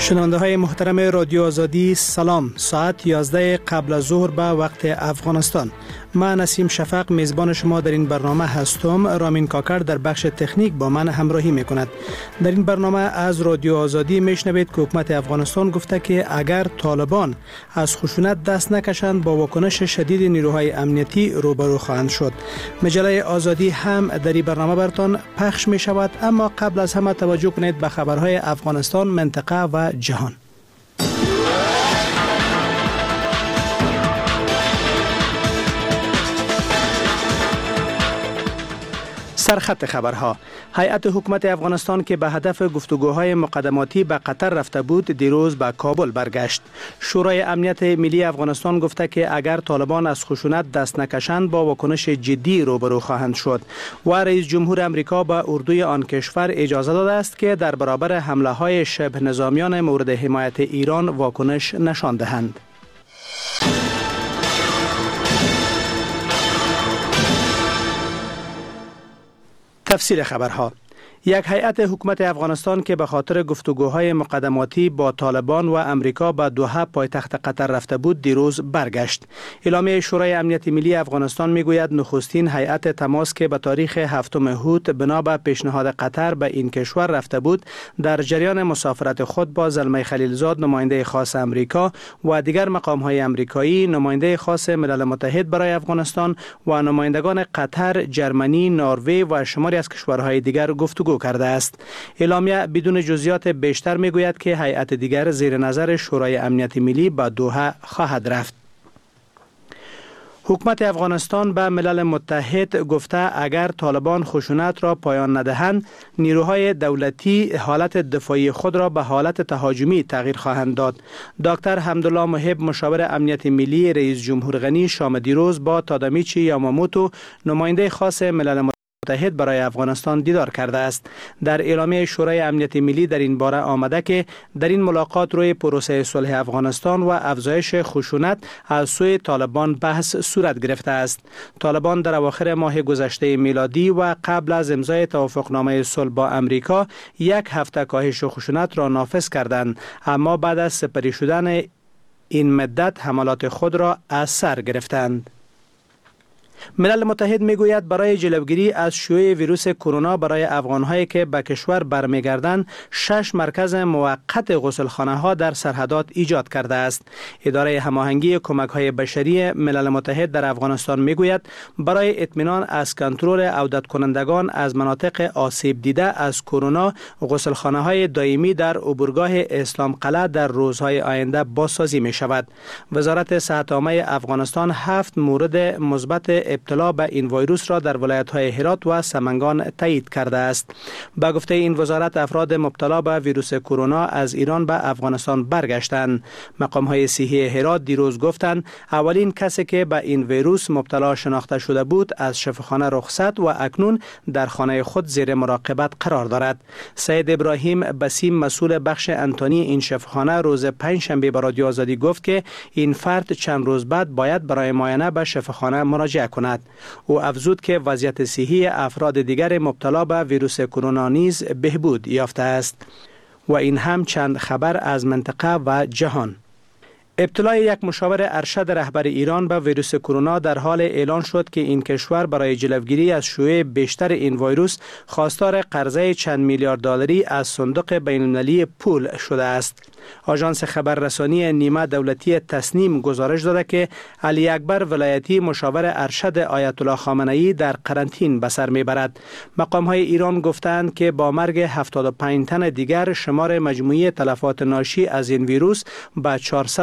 شنونده های محترم رادیو آزادی سلام. ساعت 11 قبل از ظهر به وقت افغانستان. من نسیم شفق میزبان شما در این برنامه هستم. رامین کاکر در بخش تکنیک با من همراهی میکند. در این برنامه از رادیو آزادی میشنوید که حکومت افغانستان گفته که اگر طالبان از خشونت دست نکشند با واکنش شدید نیروهای امنیتی روبرو خواهند شد. مجله آزادی هم در این برنامه براتون پخش می شود، اما قبل از همه توجه کنید به خبرهای افغانستان، منطقه و جهان. سرخط خبرها: هیئت حکومت افغانستان که به هدف گفتگوهای مقدماتی به قطر رفته بود دیروز به کابل برگشت. شورای امنیت ملی افغانستان گفته که اگر طالبان از خشونت دست نکشند با واکنش جدی روبرو خواهند شد و رئیس جمهور امریکا به اردوی آن کشور اجازه داده است که در برابر حمله های شبه نظامیان مورد حمایت ایران واکنش نشان دهند. تفسیر خبرها: یک هیئت حکومت افغانستان که به خاطر گفتگوهای مقدماتی با طالبان و امریکا به دوحه پایتخت قطر رفته بود دیروز برگشت. اعلامیه شورای امنیت ملی افغانستان میگوید نخستین هیئت تماس که به تاریخ 7 اوت بنا به پیشنهاد قطر به این کشور رفته بود در جریان مسافرت خود با زلمه خلیلزاد نماینده خاص امریکا و دیگر مقام‌های امریکایی، نماینده خاص ملل متحد برای افغانستان و نمایندگان قطر، جرمنی، نروژ و شماری از کشورهای دیگر گفتگو کرده است. اعلامیه بدون جزئیات بیشتر میگوید که هیئت دیگر زیر نظر شورای امنیت ملی به دوحه خواهد رفت. حکومت افغانستان به ملل متحد گفته اگر طالبان خشونت را پایان ندهند نیروهای دولتی حالت دفاعی خود را به حالت تهاجمی تغییر خواهند داد. دکتر حمدالله محب مشاور امنیت ملی رئیس جمهور غنی شام دیروز با تادامیچی یاماموتو نماینده خاص ملل متحد برای افغانستان دیدار کرده است. در اعلامیه شورای امنیت ملی در این باره آمده که در این ملاقات روی پروسه صلح افغانستان و افزایش خشونت از سوی طالبان بحث صورت گرفته است. طالبان در اواخر ماه گذشته میلادی و قبل از امضای توافقنامه صلح با امریکا 1 هفته کاهش خشونت را نافذ کردند، اما بعد از سپری شدن این مدت حملات خود را از سر گرفتند. ملل متحد میگوید برای جلوگیری از شیوع ویروس کرونا برای افغان‌هایی که به کشور برمیگردند 6 مرکز موقت غسلخانه‌ها در سرحدات ایجاد کرده است. اداره هماهنگی کمک‌های بشری ملل متحد در افغانستان میگوید برای اطمینان از کنترل عودت کنندگان از مناطق آسیب دیده از کرونا غسلخانه‌های دائمی در عبورگاه اسلام قلعه در روزهای آینده بازسازی می‌شود. وزارت صحت عامه افغانستان 7 مورد مثبت ابتلا به این ویروس را در ولایت‌های هرات و سمنگان تایید کرده است. به گفته این وزارت افراد مبتلا به ویروس کرونا از ایران به افغانستان برگشتند. مقام‌های صحی هرات دیروز گفتند اولین کسی که به این ویروس مبتلا شناخته شده بود از شفاخانه رخصت و اکنون در خانه خود زیر مراقبت قرار دارد. سید ابراهیم بسیم مسئول بخش انتونی این شفاخانه روز پنجشنبه به رادیو آزادی گفت که این فرد چند روز بعد باید برای معاینه به شفاخانه مراجعه کند. او افزود که وضعیت صحی افراد دیگر مبتلا به ویروس کرونا نیز بهبود یافته است. و این هم چند خبر از منطقه و جهان. ابتلای یک مشاور ارشد رهبر ایران به ویروس کرونا در حال اعلان شد که این کشور برای جلوگیری از شیوع بیشتر این ویروس خواستار قرضه چند میلیارد دلاری از صندوق بین‌المللی پول شده است. آژانس خبررسانی نیمه دولتی تسنیم گزارش داده که علی اکبر ولایتی مشاور ارشد آیت الله خامنه‌ای در قرنطین به سر میبرد. مقام‌های ایران گفتند که با مرگ 75 تن دیگر شمار مجموعی تلفات ناشی از این ویروس به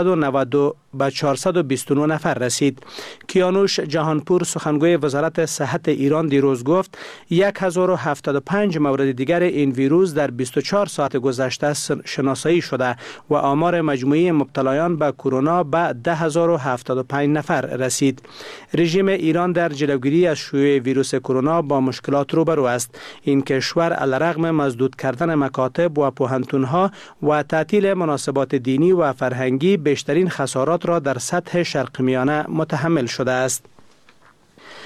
429 نفر رسید. کیانوش جهانپور سخنگوی وزارت صحت ایران دیروز گفت 1075 مورد دیگر این ویروس در 24 ساعت گذشته شناسایی شده و آمار مجموعی مبتلایان به کرونا به 10075 نفر رسید. رژیم ایران در جلوگیری از شیوع ویروس کرونا با مشکلات روبرو است. این کشور علیرغم مسدود کردن مکاتب و پوهنتون‌ها و تعطیل مناسبات دینی و فرهنگی بیشترین خسارات را در سطح شرق میانه متحمل شده است.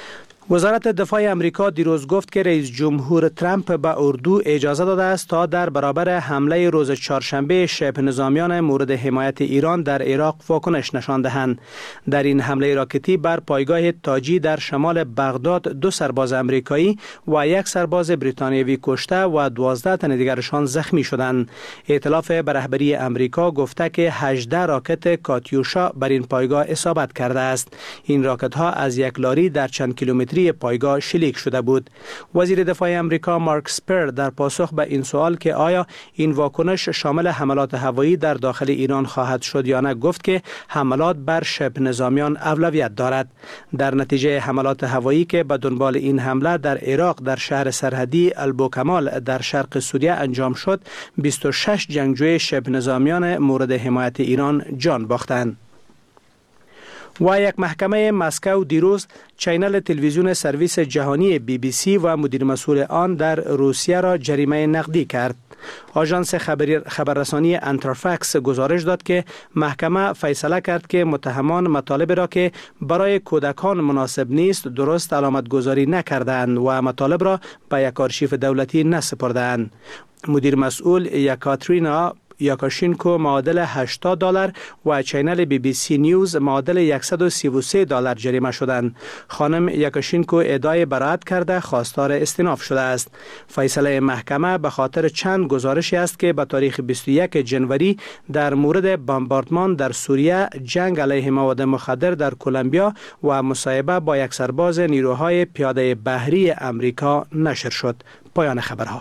وزارت دفاع امریکا دیروز گفت که رئیس جمهور ترامپ به اردو اجازه داده است تا در برابر حمله روز چهارشنبه شبه نظامیان مورد حمایت ایران در عراق واکنش نشان دهند. در این حمله راکتی بر پایگاه تاجی در شمال بغداد 2 سرباز امریکایی و 1 سرباز بریتانیایی کشته و 12 تن دیگرشان زخمی شدند. ائتلاف به رهبری امریکا گفته که 18 راکت کاتیوشا بر این پایگاه اصابت کرده است. این راکت ها از یک لاری در چند کیلومتری پایگاه شلیک شده بود. وزیر دفاع امریکا مارک اسپر در پاسخ به این سوال که آیا این واکنش شامل حملات هوایی در داخل ایران خواهد شد یا نه، گفت که حملات بر شبه نظامیان اولویت دارد. در نتیجه حملات هوایی که به دنبال این حمله در عراق در شهر سرحدی البوکمال در شرق سوریه انجام شد، 26 جنگجوی شبه نظامیان مورد حمایت ایران جان باختند. و یک محکمه مسکو دیروز چینل تلویزیون سرویس جهانی BBC و مدیر مسئول آن در روسیه را جریمه نقدی کرد. آژانس خبررسانی انترفکس گزارش داد که محکمه فیصله کرد که متهمان مطالب را که برای کودکان مناسب نیست درست علامت گذاری نکردند و مطالب را به یک آرشیو دولتی نسپردند. مدیر مسئول یکاترینا یاکاشینکو معادل $80 و چینل BBC نیوز معادل $133 جریمه شدند. خانم یاکاشینکو ادعای براءت کرده خواستار استئناف شده است. فیصله محکمه به خاطر چند گزارشی است که به تاریخ 21 جنوری در مورد بمباردمان در سوریه، جنگ علیه مواد مخدر در کلمبیا و مصاحبه با یک سرباز نیروهای پیاده بحری امریکا نشر شد. پایان خبرها.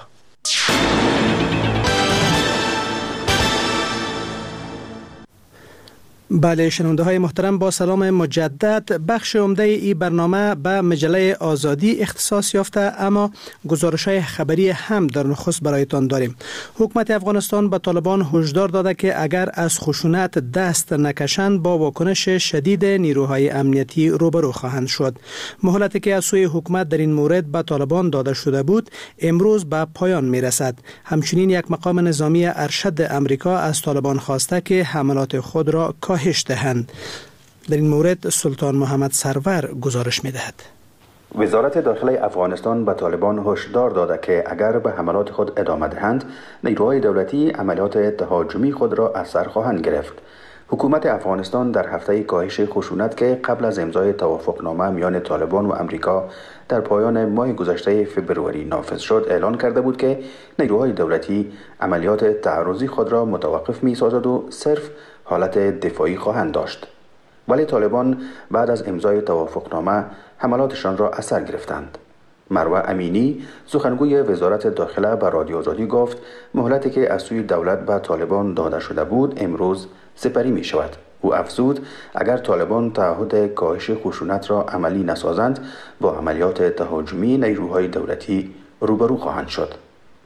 بله شنونده های محترم، با سلام مجدد. بخش عمده ای برنامه به مجله آزادی اختصاص یافته، اما گزارش های خبری هم در نخست برایتان داریم. حکومت افغانستان به طالبان هشدار داده که اگر از خشونت دست نکشند با واکنش شدید نیروهای امنیتی روبرو خواهند شد. مهلتی که از سوی حکومت در این مورد به طالبان داده شده بود امروز به پایان می رسد. همچنین یک مقام نظامی ارشد امریکا از طالبان خواسته که حملات خود را کاهش دهند. در این مورد سلطان محمد سرور گزارش می‌دهد. وزارت داخلی افغانستان به طالبان هشدار داده که اگر به حملات خود ادامه دهند، نیروهای دولتی عملیات تهاجمی خود را از سر خواهند گرفت. حکومت افغانستان در هفته کاهش خشونت که قبل از امضای توافقنامه میان طالبان و امریکا در پایان ماه گذشته فوریه نافذ شد اعلان کرده بود که نیروهای دولتی عملیات تعرضی خود را متوقف می‌سازد و صرف حالت دفاعی خواهند داشت. ولی طالبان بعد از امضای توافقنامه حملاتشان را از سر گرفتند. مروه امینی سخنگوی وزارت داخله به رادیو آزادی گفت مهلتی که از سوی دولت به طالبان داده شده بود امروز سپری می شود. او افزود اگر طالبان تعهد کاهش خشونت را عملی نسازند با عملیات تهاجمی نیروهای دولتی روبرو خواهند شد.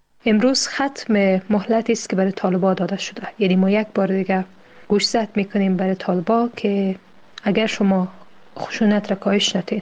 امروز ختم مهلتی است که برای طالبان داده شده. یعنی ما یک بار دیگه گوشزد میکنیم برای طالبان که اگر شما خشونت را کاهش نتین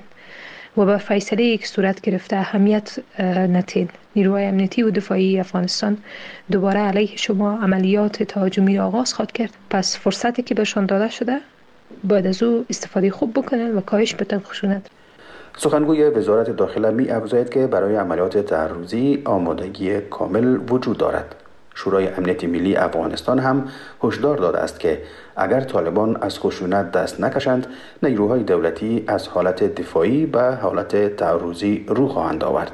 و به فیصله یک صورت گرفته اهمیت نتین، نیروهای امنیتی و دفاعی افغانستان دوباره علیه شما عملیات تهاجمی را آغاز خواهد کرد. پس فرصتی که بهشان داده شده باید از او استفاده خوب بکنن و کاهش بدن خشونت. سخنگوی وزارت داخله می افزاید که برای عملیات تعرضی آمادگی کامل وجود دارد. شورای امنیت ملی افغانستان هم هشدار داده است که اگر طالبان از خشونت دست نکشند، نیروهای دولتی از حالت دفاعی به حالت تعرضی رو خواهند آورد.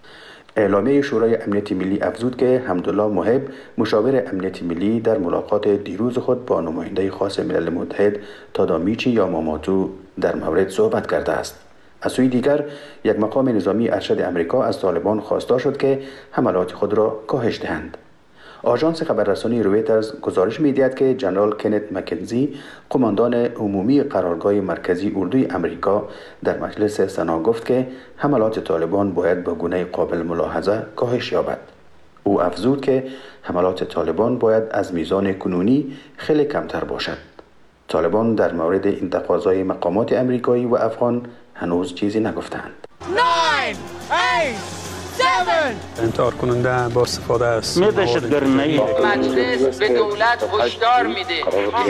اعلامیه شورای امنیت ملی افزود که حمدالله محب مشاور امنیت ملی در ملاقات دیروز خود با نماینده خاص ملل متحد تادامیچی یاماموتو در مورد صحبت کرده است. از سوی دیگر یک مقام نظامی ارشد امریکا از طالبان خواستار شد که حملات خود را کاهش دهند. آژانس خبررسانی رویترز گزارش می‌دهد که جنرال کنت مکنزی، قماندان عمومی قرارگاه مرکزی اردوی امریکا، در مجلس سنا گفت که حملات طالبان باید به گونه قابل ملاحظه کاهش یابد. او افزود که حملات طالبان باید از میزان کنونی خیلی کمتر باشد. طالبان در مورد این تقاضای مقامات امریکایی و افغان هنوز چیزی نگفتند. 9, 8, 7, انتحار کننده با استفاده از دهشتگرانه مجلس به دولت هشدار میده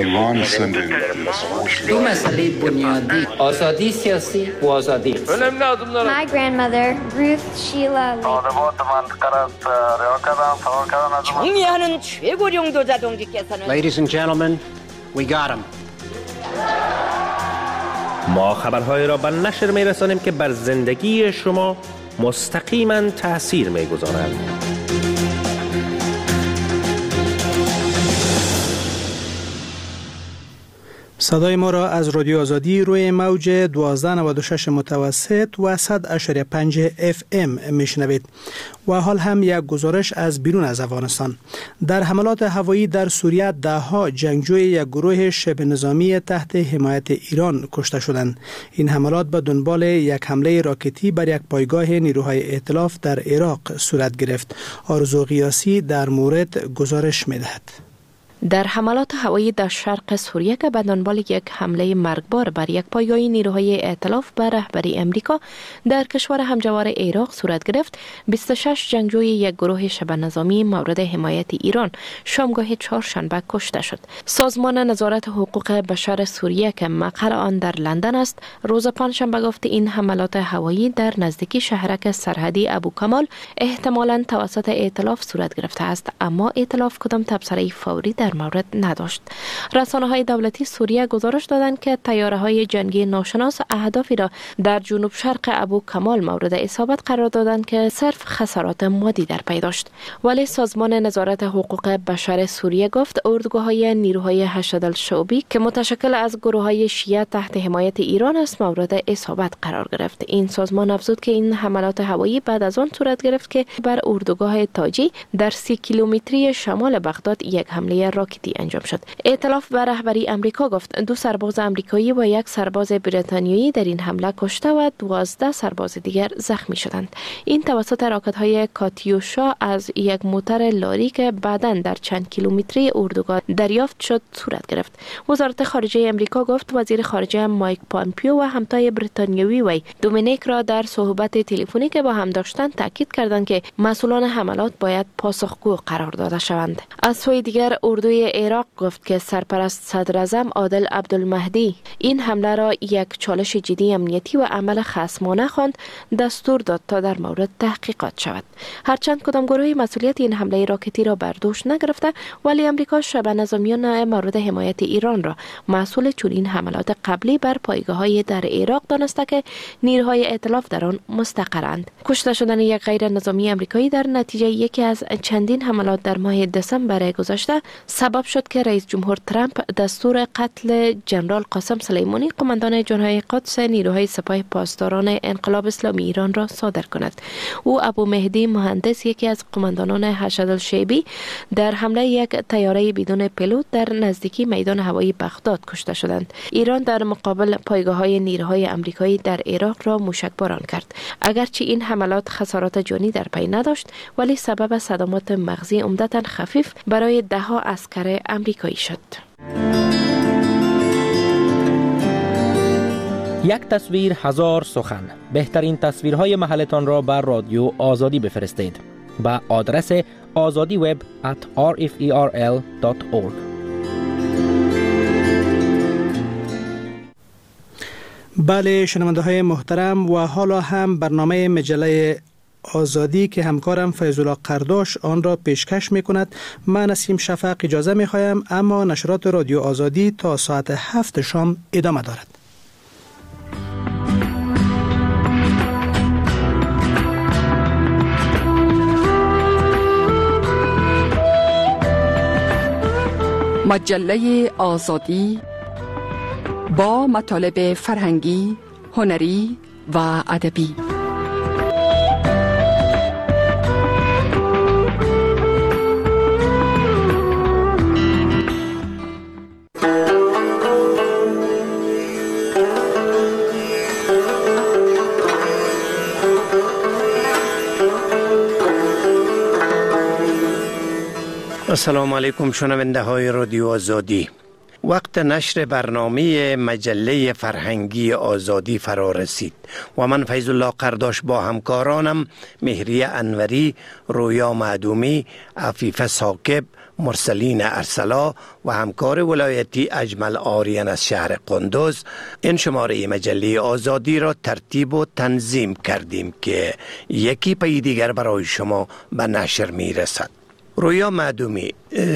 دو مسئله بنیادی آزادی سیاسی و آزادی My grandmother Ruth Sheila 정리하는 최고령 도자동지께서는 Ladies and gentlemen, we got him. ما خبرهای را به نشر می‌رسانیم که بر زندگی شما مستقیما تأثیر می‌گذارند. صدای ما را از رادیو آزادی روی موج 1296 متوسط و 100.5 FM میشنوید. و حال هم یک گزارش از بیرون از افغانستان. در حملات هوایی در سوریه ده‌ها جنگجوی یک گروه شبه نظامی تحت حمایت ایران کشته شدند. این حملات به دنبال یک حمله راکتی بر یک پایگاه نیروهای ائتلاف در عراق صورت گرفت. آرزو قیاسی در مورد گزارش می‌دهد. در حملات هوایی در شرق سوریه که به دنبال یک حمله مرگبار بر یک پایگاه نیروهای ائتلاف به رهبری امریکا در کشور همجوار عراق صورت گرفت، 26 جنگجوی یک گروه شبه نظامی مورد حمایت ایران شامگاه چهارشنبه کشته شد. سازمان نظارت حقوق بشر سوریه که مقر آن در لندن است، روز پنجشنبه گفت این حملات هوایی در نزدیکی شهرک سرحدی ابوکمال احتمالاً توسط ائتلاف صورت گرفته است، اما ائتلاف کدام تبصره فوری در مورد نداشت. رسانه‌های دولتی سوریه گزارش دادند که طیاره‌های جنگی ناشناس اهدافی را در جنوب شرق ابوکمال مورد اصابت قرار دادند که صرف خسارات مادی در پی داشت. ولی سازمان نظارت حقوق بشر سوریه گفت اردوگاه‌های نیروهای حشد الشعبی که متشکل از گروه‌های شیعه تحت حمایت ایران است مورد اصابت قرار گرفت. این سازمان افزود که این حملات هوایی بعد از آن صورت گرفت که بر اردوگاه تاجی در 30 کیلومتری شمال بغداد یک حمله راکتی انجام شد. ائتلاف به رهبری امریکا گفت 2 سرباز امریکایی و 1 سرباز بریتانیایی در این حمله کشته و 12 سرباز دیگر زخمی شدند. این توسط راکت‌های کاتیوشا از یک موتر لاری که بعداً در چند کیلومتری اردوگاه دریافت شد صورت گرفت. وزارت خارجه امریکا گفت وزیر خارجه مایک پامپیو و همتای بریتانیایی وی دومینیک را در صحبت تلفنی که با هم داشتند تاکید کردند که مسئولان حملات باید پاسخگو قرار داده شوند. از سوی دیگر اردوی عراق گفت که سرپرست صدراعظم عادل عبدالمهدی این حمله را یک چالش جدی امنیتی و عمل خصمانه خواند، دستور داد تا در مورد تحقیقات شود. هرچند کدام گروهی مسئولیت این حمله راکتی را بر دوش نگرفته، ولی امریکا شبه نظامیان مورد حمایت ایران را مسئول چنین حملات قبلی بر پایگاه‌های در عراق دانسته که نیروهای ائتلاف در آن مستقرند. کشته شدن یک غیر نظامی امریکایی در نتیجه یکی از چندین حملات در ماه دسامبر گذشته سبب شد که رئیس جمهور ترامپ دستور قتل جنرال قاسم سلیمانی قماندان جناح قدس نیروهای سپاه پاسداران انقلاب اسلامی ایران را صادر کند. او ابو مهدی مهندس یکی از قماندانان حشد الشعبی در حمله یک طیاره بدون پیلوت در نزدیکی میدان هوایی بغداد کشته شدند. ایران در مقابل پایگاه‌های نیروهای آمریکایی در عراق را موشکباران کرد. اگرچه این حملات خسارات جانی در پی نداشت، ولی سبب صدمات مغزی عمدتاً خفیف برای ده‌ها عسکر آمریکایی شد. یک تصویر هزار سخن. بهترین تصویرهای محلتان را بر رادیو آزادی بفرستید به آدرس azadiweb@rferl.org. بله شنونده های محترم، و حالا هم برنامه مجله آزادی که همکارم فیض‌الله قرداش آن را پیشکش می کند. من نسیم شفق اجازه می خواهم، اما نشرات رادیو آزادی تا ساعت 7 شام ادامه دارد. مجله آزادی با مطالب فرهنگی، هنری و ادبی. السلام علیکم شنونده های رادیو آزادی. وقت نشر برنامه مجله فرهنگی آزادی فرا رسید و من فیض الله قرداش با همکارانم مهریه انوری، رویا معدومی، عفیفه ثاقب، مرسلین ارسلا و همکار ولایتی اجمل آریان از شهر قندوز این شماره مجله آزادی را ترتیب و تنظیم کردیم که یکی پی دیگر برای شما به نشر می رسد. رویا معدومی،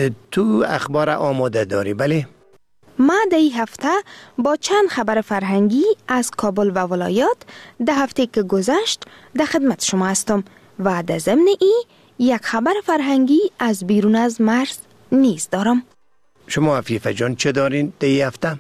تو اخبار آماده داری بله؟ ما در این هفته با چند خبر فرهنگی از کابل و ولایات ده هفته که گذشت در خدمت شما هستم و در ضمن ای یک خبر فرهنگی از بیرون از مرز نیز دارم. شما عفیفه جان چه دارین در این هفته؟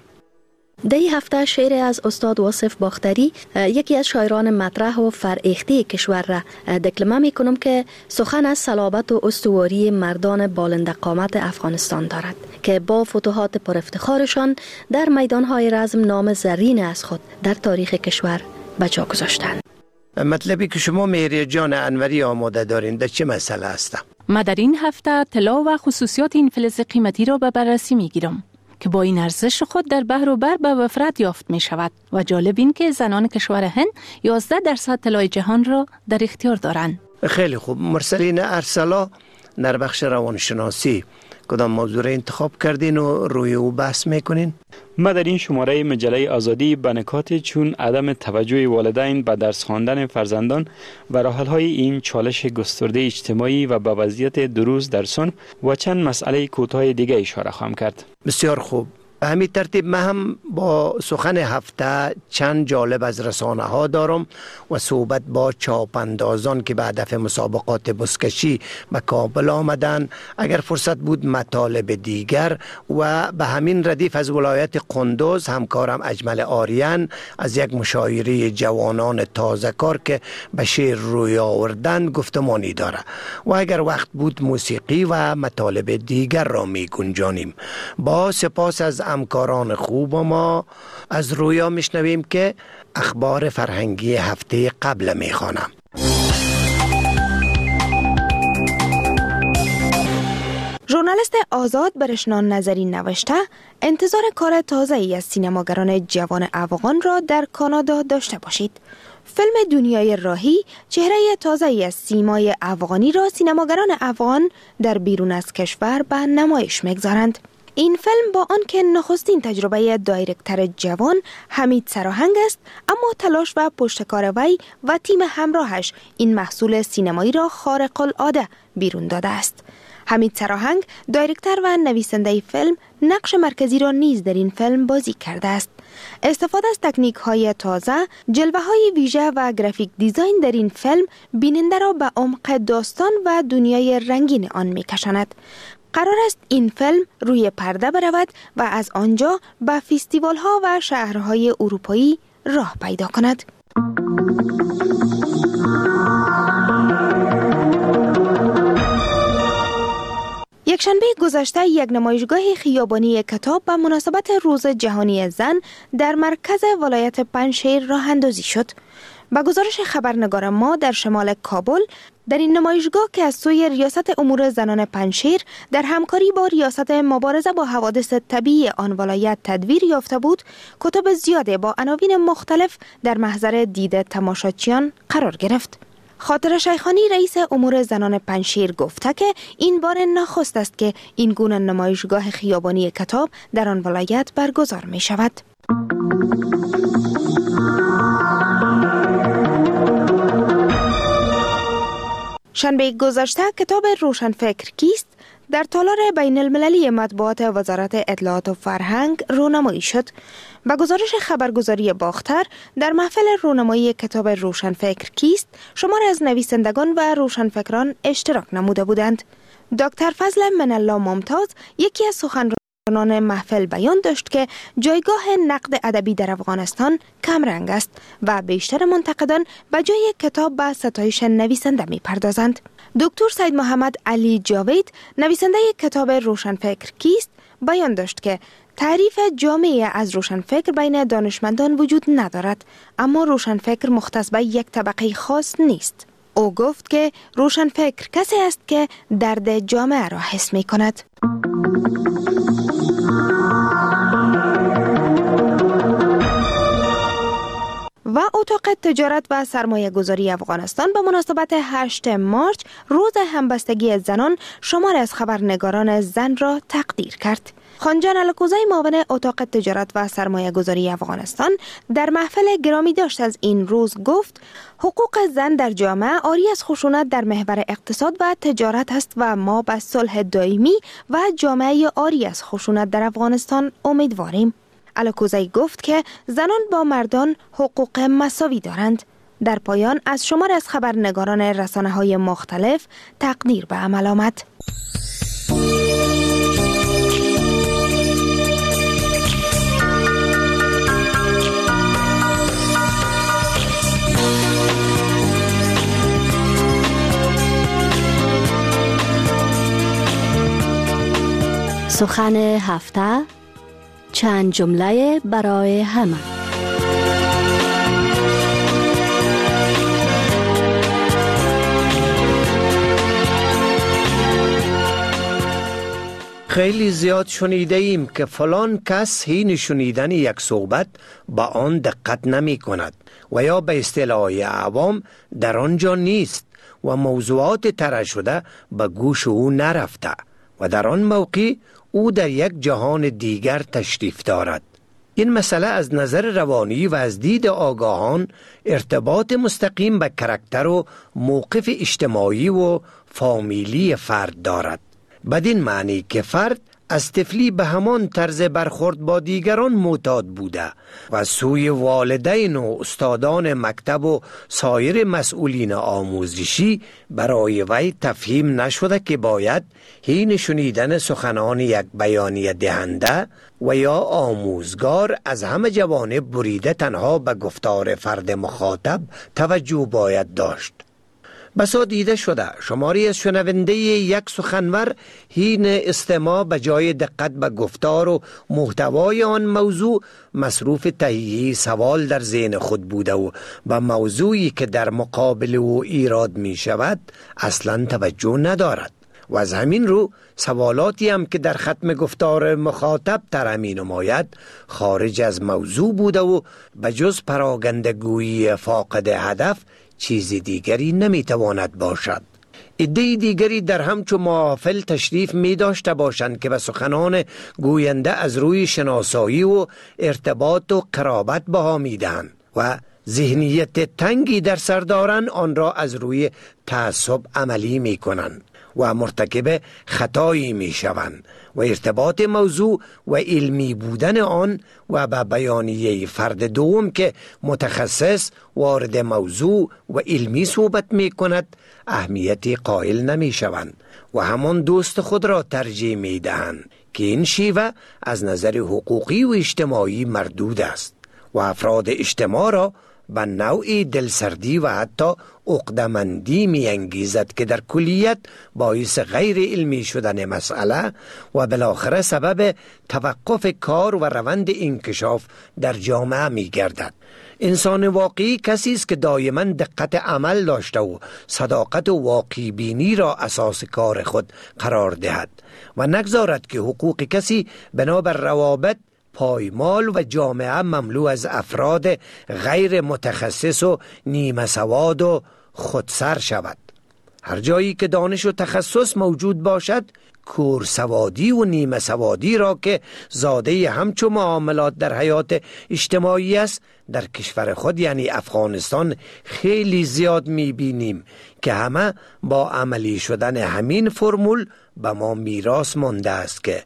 در این هفته شعر از استاد واصف باختری، یکی از شاعران مطرح و فرهیخته کشور را دکلمه می کنم که سخن از صلابت و استواری مردان بالنده قامت افغانستان دارد که با فتوحات پر افتخارشان در میدانهای رزم نام زرین از خود در تاریخ کشور به جا گذاشتند. مطلبی که شما مهریه جان انوری آماده دارین در چه مسئله است؟ ما در این هفته طلا و خصوصیات این فلز قیمتی را به بررسی می گیرم که با این ارزش خود در بحر و بر به وفرت یافت می شود و جالب این که زنان کشور هند 11% طلای جهان را در اختیار دارند. خیلی خوب. مرسلین ارسلا، در بخش روانشناسی کدام موضوع را انتخاب کردین و روی او بحث میکنین؟ ما در این شماره مجله آزادی به نکات چون عدم توجه والدین به درس خواندن فرزندان و راه‌حل‌های این چالش گسترده اجتماعی و به وضعیت دروز در صنف و چند مسئله کوتاه دیگه اشاره خواهم کرد. بسیار خوب. به همین ترتیب من هم با سخن هفته چند جالب از رسانه ها دارم و صحبت با چاپاندازان که به هدف مسابقات بزکشی به کابل آمدن. اگر فرصت بود مطالب دیگر و به همین ردیف از ولایت قندوز همکارم اجمل آریان از یک مشاعره جوانان تازه کار که به شعر روی آوردن گفتمانی داره و اگر وقت بود موسیقی و مطالب دیگر را می گنجانیم. با سپاس از همکاران خوب ما از رویا میشنویم که اخبار فرهنگی هفته قبل میخوانم. ژورنالیست آزاد برشنان نظری نوشته انتظار کار تازه‌ای از سینماگران جوان افغان را در کانادا داشته باشید. فیلم دنیای راهی چهره تازه‌ای از سیمای افغانی را سینماگران افغان در بیرون از کشور به نمایش میگذارند. این فیلم با آنکه نخستین تجربه دایرکتر جوان حمید سراهنگ است، اما تلاش و پشتکار وی و تیم همراهش این محصول سینمایی را خارق العاده بیرون داده است. حمید سراهنگ دایرکتر و نویسنده فیلم نقش مرکزی را نیز در این فیلم بازی کرده است. استفاده از تکنیک های تازه، جلوه های ویژه و گرافیک دیزاین در این فیلم بیننده را به عمق داستان و دنیای رنگین آن می‌کشاند. قرار است این فیلم روی پرده برود و از آنجا به فستیوال ها و شهرهای اروپایی راه پیدا کند. یکشنبه گذشته یک نمایشگاه خیابانی کتاب به مناسبت روز جهانی زن در مرکز ولایت پنجشیر راه اندازی شد. با گزارش خبرنگار ما در شمال کابل، در این نمایشگاه که از سوی ریاست امور زنان پنجشیر در همکاری با ریاست مبارزه با حوادث طبیعی آن ولایت تدویر یافته بود، کتب زیاده با عناوین مختلف در محضر دید تماشاچیان قرار گرفت. خاطر شیخانی رئیس امور زنان پنجشیر گفته که این بار نخست است که این گونه نمایشگاه خیابانی کتاب در آن ولایت برگزار می شود. شنبه گذشته کتاب روشنفکر کیست در تالار بین المللی مطبوعات وزارت اطلاعات و فرهنگ رونمایی شد. با گزارش خبرگزاری باختر، در محفل رونمایی کتاب روشنفکر کیست شمار از نویسندگان و روشنفکران اشتراک نموده بودند. دکتر فضل منالله ممتاز، یکی از سخنرانان محفل، بیان داشت که جایگاه نقد ادبی در افغانستان کمرنگ است و بیشتر منتقدان به جای کتاب به ستایش نویسنده می پردازند. دکتر سید محمد علی جاوید، نویسنده کتاب روشنفکر کیست، بیان داشت که تعریف جامعه از روشنفکر بین دانشمندان وجود ندارد، اما روشنفکر مختص به یک طبقه خاص نیست. او گفت که روشنفکر کسی است که درد جامعه را حس می کند. اتاق تجارت و سرمایه گذاری افغانستان به مناسبت 8 مارچ روز همبستگی زنان شمار از خبرنگاران زن را تقدیر کرد. خانجان الکوزی معاون اتاق تجارت و سرمایه گذاری افغانستان در محفل گرامی داشت از این روز گفت حقوق زن در جامعه عاری از خشونت در محور اقتصاد و تجارت است و ما به صلح دائمی و جامعه عاری از خشونت در افغانستان امیدواریم. الکوزی گفت که زنان با مردان حقوق مساوی دارند. در پایان از شمار از خبرنگاران رسانه‌های مختلف تقدیر به عمل آمد. سخن هفته، چند جمله برای همه. خیلی زیاد شنیده ایم که فلان کس حین شنیدن یک صحبت با آن دقت نمی کند و یا به اصطلاح عوام در آنجا نیست و موضوعات طرح شده به گوش او نرفته و در آن موقع او در یک جهان دیگر تشریف دارد. این مسئله از نظر روانی و از دید آگاهان ارتباط مستقیم به کاراکتر و موقف اجتماعی و فامیلی فرد دارد. بدین معنی که فرد از طفلی به همان طرز برخورد با دیگران معتاد بوده و سوی والدین و استادان مکتب و سایر مسئولین آموزشی برای وی تفهیم نشده که باید حین شنیدن سخنان یک بیانیه دهنده و یا آموزگار از همه جوانب بریده تنها به گفتار فرد مخاطب توجه باید داشت. بسا دیده شده شماری از شنونده یک سخنور حین استماع به جای دقت به گفتار و محتوای آن موضوع مصروف تهیه سوال در ذهن خود بوده و به موضوعی که در مقابل او ایراد می شود اصلا توجه ندارد و از همین رو سوالاتی هم که در ختم گفتار مخاطب طرح می نماید خارج از موضوع بوده و به جز پراگندگویی فاقد هدف چیز دیگری نمیتواند باشد. عده دیگری در همچو محافل تشریف می داشته باشند که به سخنان گوینده از روی شناسایی و ارتباط و قرابت بها می دهند و ذهنیت تنگی در سر دارند آن را از روی تعصب عملی می کنند و مرتکب خطایی می شوند و ارتباط موضوع و علمی بودن آن و به بیانیه فرد دوم که متخصص وارد موضوع و علمی صحبت می کند اهمیتی قائل نمی شوند و همان دوست خود را ترجیح می دهند که این شیوه از نظر حقوقی و اجتماعی مردود است و افراد اجتماع را به نوعی دلسردی و حتی عقده‌مندی می انگیزد که در کلیت باعث غیر علمی شدن مسئله و بالاخره سبب توقف کار و روند انکشاف در جامعه می گردد. انسان واقعی کسی است که دائما دقت عمل داشته و صداقت و واقعی بینی را اساس کار خود قرار دهد و نگذارد که حقوق کسی بنابر روابط پایمال و جامعه مملو از افراد غیر متخصص و نیمه سواد و خودسر شود. هر جایی که دانش و تخصص موجود باشد کورسوادی و نیمه سوادی را که زاده همچو معاملات در حیات اجتماعی است در کشور خود یعنی افغانستان خیلی زیاد می‌بینیم که همه با عملی شدن همین فرمول به ما میراث مانده است که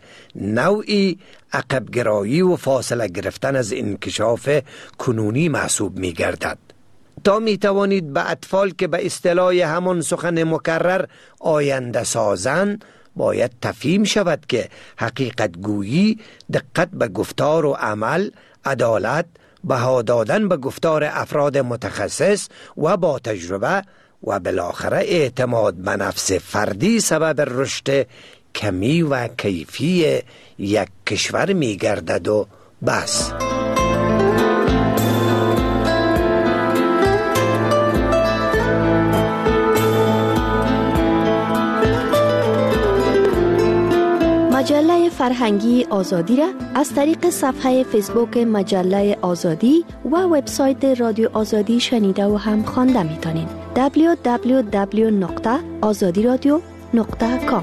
نوعی عقبگرایی و فاصله گرفتن از انکشاف کنونی محسوب می‌گردد. تا می توانید به اطفال که به اصطلاح همان سخن مکرر آینده سازند باید تفهیم شود که حقیقت گویی دقت به گفتار و عمل، عدالت، بها دادن به گفتار افراد متخصص و با تجربه و بالاخره اعتماد به نفس فردی سبب رشد کمی و کیفی یک کشور می گردد و بس. مجله فرهنگی آزادی را از طریق صفحه فیسبوک مجله آزادی و وبسایت رادیو آزادی شنیده و هم خوانده میتونین. www.azadiradio.com.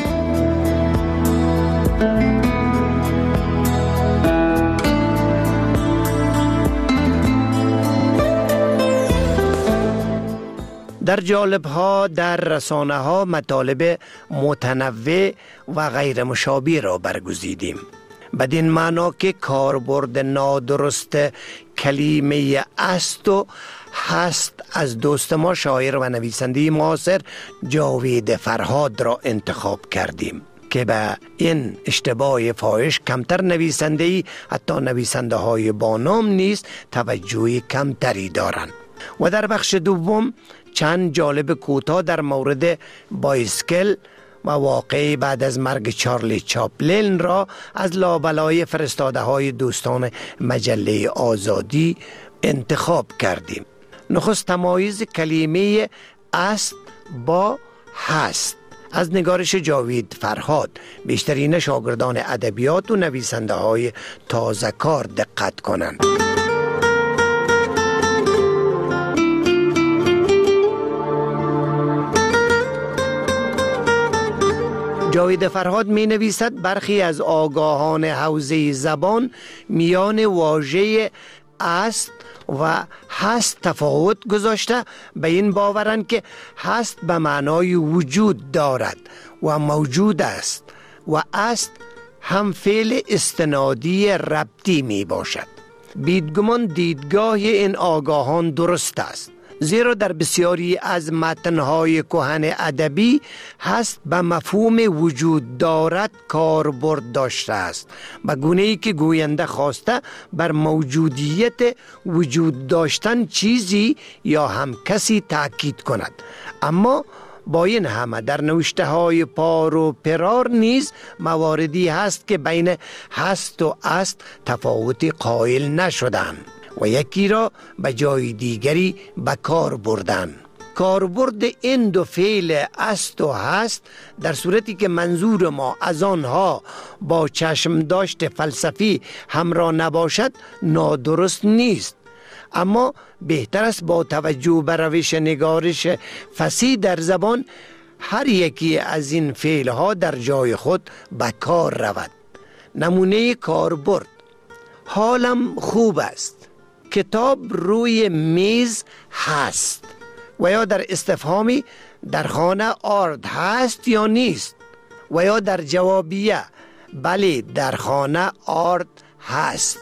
در جالب‌ها در رسانه‌ها مطالب متنوع و غیر مشابه را برگزیدیم. بدین معنا که کاربرد نادرست کلمه است و هست از دوست ما شاعر و نویسنده معاصر جاوید فرهاد را انتخاب کردیم که به این اشتباه فاحش کمتر نویسنده‌ای، حتی نویسنده های با نام نیز توجه کمتری دارند. و در بخش دوم چند جالب کوتاه در مورد بایسکل و واقعی بعد از مرگ چارلی چاپلین را از لابلای فرستاده های دوستان مجله آزادی انتخاب کردیم. نخست تمایز کلمه است با هست از نگارش جاوید فرهاد. بیشترین شاگردان ادبیات و نویسنده های تازه کار دقت کنند. جاوید فرهاد می نویسد برخی از آگاهان حوزه زبان میان واژه است و هست تفاوت گذاشته به این باورند که هست به معنای وجود دارد و موجود است و است هم فعل استنادی ربطی می باشد. بیدگمان دیدگاه این آگاهان درست است، زیرا در بسیاری از متن‌های کهن ادبی هست به مفهوم وجود دارد کاربرد داشته است، به گونه‌ای که گوینده خواسته بر موجودیت وجود داشتن چیزی یا هم کسی تأکید کند. اما با این همه در نوشته های پار و پرار نیز مواردی هست که بین هست و است تفاوتی قائل نشدند و یکی را به جای دیگری به کار بردن. کاربرد این دو فعل است و هست در صورتی که منظور ما از آنها با چشم داشت فلسفی همراه نباشد نادرست نیست، اما بهتر است با توجه به روش نگارش فصیح در زبان هر یکی از این فعلها در جای خود به کار رود. نمونه کاربرد: حالم خوب است، کتاب روی میز هست. و یا در استفهامی در خانه آرد هست یا نیست. و یا در جوابیه بله در خانه آرد هست.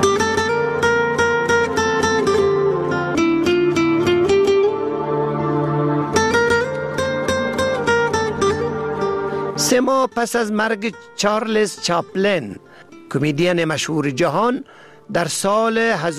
سه ماه پس از مرگ چارلز چاپلین، کمدین مشهور جهان، در سال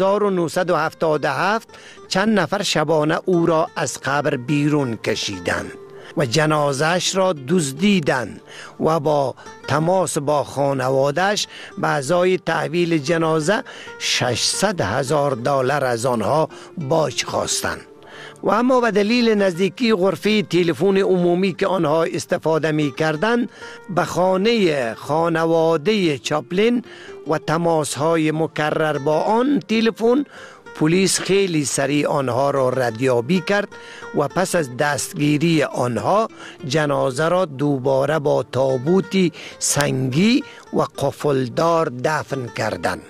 1977 چند نفر شبانه او را از قبر بیرون کشیدند و جنازش را دزدیدند و با تماس با خانواده‌اش به ازای تحویل جنازه $600,000 از آنها باج خواستند. و اما به دلیل نزدیکی غرفه تلفن عمومی که آنها استفاده می کردند به خانه خانواده چاپلین و تماس‌های مکرر با آن تلفن، پلیس خیلی سریع آنها را ردیابی کرد و پس از دستگیری آنها جنازه را دوباره با تابوتی سنگی و قفلدار دفن کردند.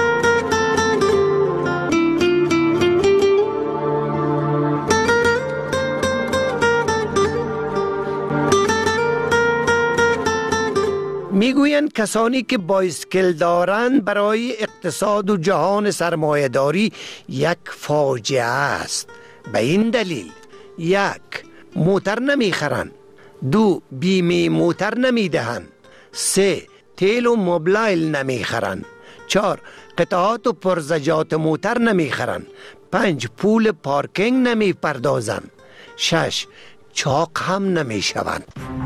میگویند کسانی که بایسکل دارند برای اقتصاد و جهان سرمایه‌داری یک فاجعه است. به این دلیل: 1. موتر نمیخرند. 2. بیمه موتر نمیدهند. 3. تیل و موبایل نمیخرند. 4. قطعات و پرزجات موتر نمیخرند. 5. پول پارکینگ نمیپردازند. 6. چاق هم نمیشوند.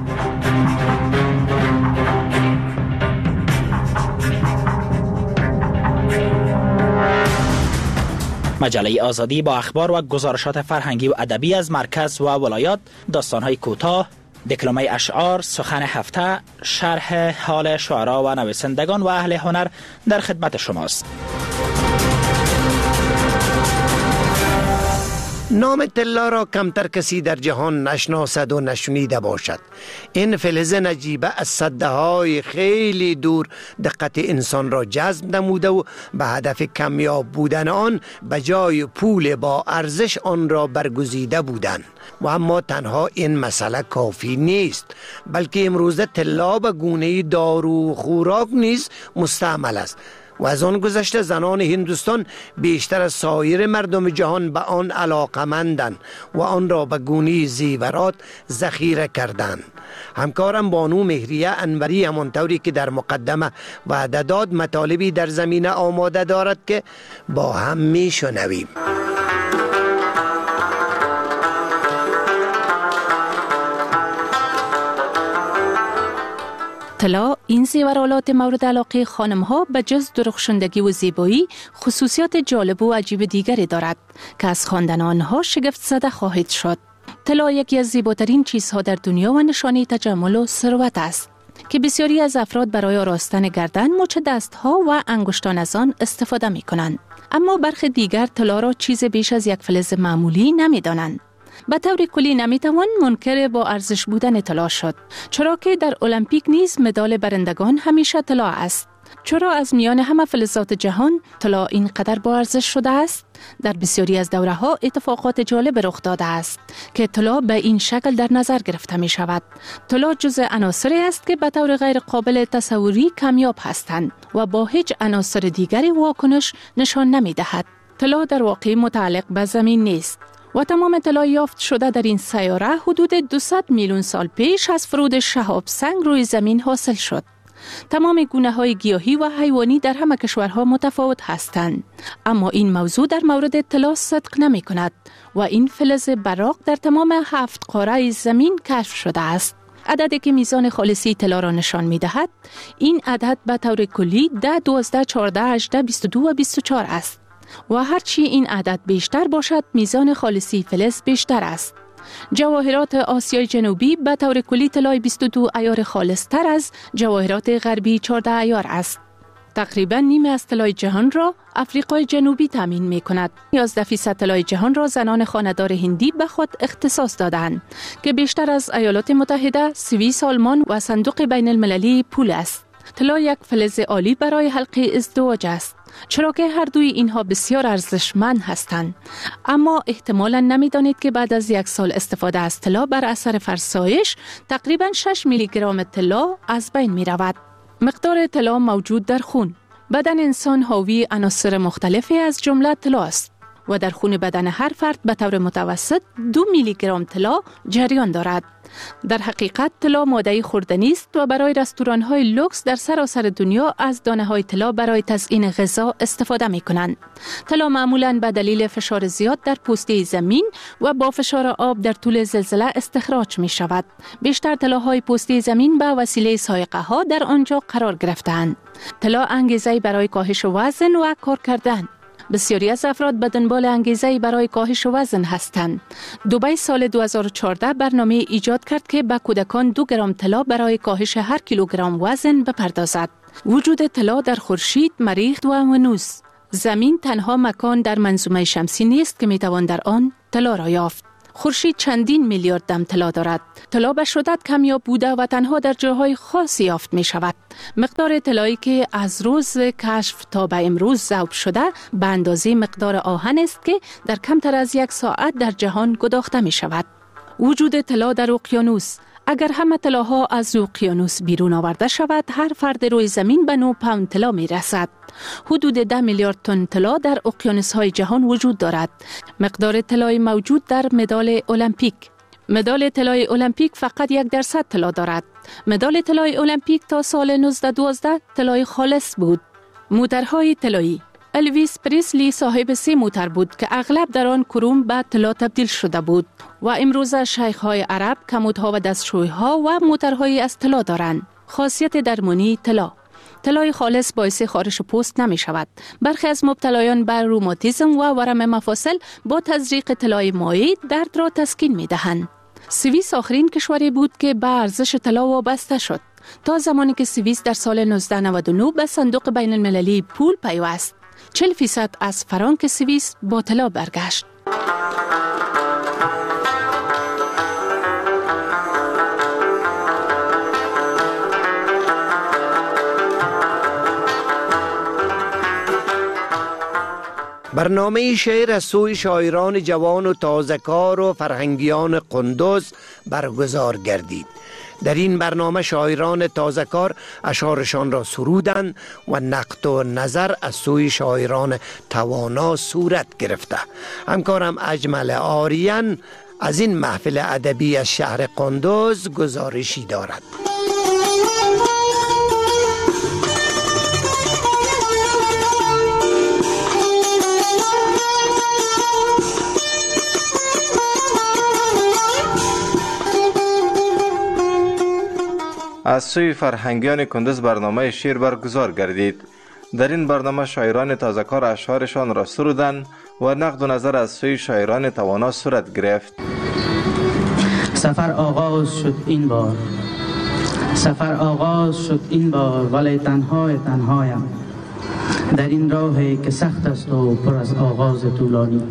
مجله آزادی با اخبار و گزارشات فرهنگی و ادبی از مرکز و ولایات، داستان‌های کوتاه، دکلمه اشعار، سخن هفته، شرح حال شعرا و نویسندگان و اهل هنر در خدمت شماست. نام طلا را کمتر کسی در جهان نشناسد و نشنیده باشد. این فلز نجیبه از سده‌های خیلی دور دقت انسان را جذب نموده و به هدف کمیاب بودن آن به جای پول با ارزش آن را برگزیده بودند. و اما تنها این مسئله کافی نیست، بلکه امروزه طلا به گونه دارو و خوراک نیز مستعمل است. و از آن گذشته زنان هندوستان بیشتر از سایر مردم جهان به آن علاقمندند و آن را به گونه زیورات ذخیره کردند. همکارم بانو مهریه انوری همانطوری که در مقدمه وعده داد مطالبی در زمینه آماده دارد که با هم میشنویم. طلا، این زیورالات مورد علاقه خانم‌ها به جز درخشندگی و زیبایی خصوصیات جالب و عجیب دیگری دارد که از خواندن آنها شگفت زده خواهید شد. طلا یکی از زیباترین چیزها در دنیا و نشانه تجمل و ثروت است که بسیاری از افراد برای آراستن گردن، مچ دستها و انگشتان از آن استفاده می کنند. اما برخی دیگر طلا را چیز بیش از یک فلز معمولی نمی دانند. به طور کلی نمیتوان منکر با ارزش بودن طلا شد، چرا که در المپیک نیز مدال برندگان همیشه طلا است. چرا از میان همه فلزات جهان طلا اینقدر با ارزش شده است؟ در بسیاری از دوره‌ها اتفاقات جالب رخ داده است که طلا به این شکل در نظر گرفته می شود. طلا جزء عناصری است که به طور غیر قابل تصوری کمیاب هستند و با هیچ عناصر دیگری واکنش نشان نمی دهد. طلا در واقع متعلق به زمین نیست و تمام طلا یافت شده در این سیاره حدود 200 میلیون سال پیش از فرود شهاب سنگ روی زمین حاصل شد. تمام گونه‌های گیاهی و حیوانی در همه کشورها متفاوت هستند، اما این موضوع در مورد طلا صدق نمی کند و این فلز براق در تمام 7 قاره زمین کشف شده است. عددی که میزان خالصی طلا را نشان می دهد، این عدد به طور کلی 10، 12، 14، 18، 22 و 24 است. و هرچی این عدد بیشتر باشد میزان خالصی فلز بیشتر است. جواهرات آسیای جنوبی به طور کلی طلای 22 عیار خالص تر از جواهرات غربی 14 عیار است. تقریبا نیمه از طلای جهان را افریقای جنوبی تامین می کند. 11% طلای جهان را زنان خانه‌دار هندی به خود اختصاص دادند که بیشتر از ایالات متحده، سوئیس، آلمان و صندوق بین المللی پول است. طلا یک فلز عالی برای حلقه ازدواج است، چرا که هر دوی اینها بسیار ارزشمند هستند. اما احتمالاً نمی‌دانید که بعد از 1 سال استفاده از طلا بر اثر فرسایش تقریباً 6 میلی گرم طلا از بین می‌رود. مقدار طلا موجود در خون. بدن انسان حاوی عناصر مختلفی از جمله طلا است و در خون بدن هر فرد به طور متوسط 2 میلی گرم طلا جریان دارد. در حقیقت طلا ماده خوردنی است و برای رستوران‌های لوکس در سراسر دنیا از دانه‌های طلا برای تزیین غذا استفاده می‌کنند. طلا معمولاً به دلیل فشار زیاد در پوسته زمین و با فشار آب در طول زلزله استخراج می‌شود. بیشتر طلاهای پوسته زمین به وسیله سایقه‌ها در آنجا قرار گرفته‌اند. طلا انگیزه برای کاهش وزن و کار کردن. بسیاری از افراد به دنبال انگیزه‌ای برای کاهش وزن هستند. دبی سال 2014 برنامه ایجاد کرد که به کودکان 2 گرم طلا برای کاهش هر کیلوگرم وزن بپردازد. وجود طلا در خورشید، مریخ و ونوس. زمین تنها مکان در منظومه شمسی نیست که میتوان در آن طلا را یافت. خورشید چندین میلیارد دم طلا دارد. طلا به شدت کمیاب بوده و تنها در جاهای خاصی یافت می شود. مقدار طلایی که از روز کشف تا به امروز ذوب شده به اندازه مقدار آهن است که در کمتر از 1 ساعت در جهان گداخته می شود. وجود طلا در اقیانوس. اگر همه طلاها از اقیانوس بیرون آورده شود، هر فرد روی زمین به 9 پوند طلا می رسد. حدود 10 میلیارد تن طلا در اقیانوس‌های جهان وجود دارد. مقدار طلای موجود در مدال المپیک. مدال طلای المپیک فقط 1% طلا دارد. مدال طلای المپیک تا سال 1912 طلای خالص بود. موترهای طلایی. الویس پریسلی صاحب 3 موتر بود که اغلب در آن کروم به طلا تبدیل شده بود و امروز شیخ‌های عرب کمودها و دستشوی‌ها و موترهایی از طلا دارند. خاصیت درمانی طلا. طلای خالص باعث خارش پوست نمی شود. برخی از مبتلایان بر روماتیسم و ورم مفاصل با تزریق طلای مایع درد را تسکین می دهند. سوئیس آخرین کشوری بود که به ارزش طلا وابسته شد تا زمانی که سوئیس در سال 1999 به صندوق بین المللی پول پیوست. 40% از فرانک سوئیس با طلا برگشت. برنامه شعر از سوی شاعران جوان و تازه‌کار و فرهنگیان قندوز برگزار گردید. در این برنامه شاعران تازه‌کار اشعارشان را سرودند و نقد و نظر از سوی شاعران توانا صورت گرفته. همکارم اجمل آریان از این محفل ادبی از شهر قندوز گزارشی دارد. از سوی فرهنگیان کندوز برنامه شعر برگزار گردید. در این برنامه شاعران تازه‌کار اشعارشان را سرودند و نقد و نظر از سوی شاعران توانا صورت گرفت. سفر آغاز شد این بار، سفر آغاز شد این بار، ولی تنهایم در این راهی که سخت است و پر از آغاز طولانی.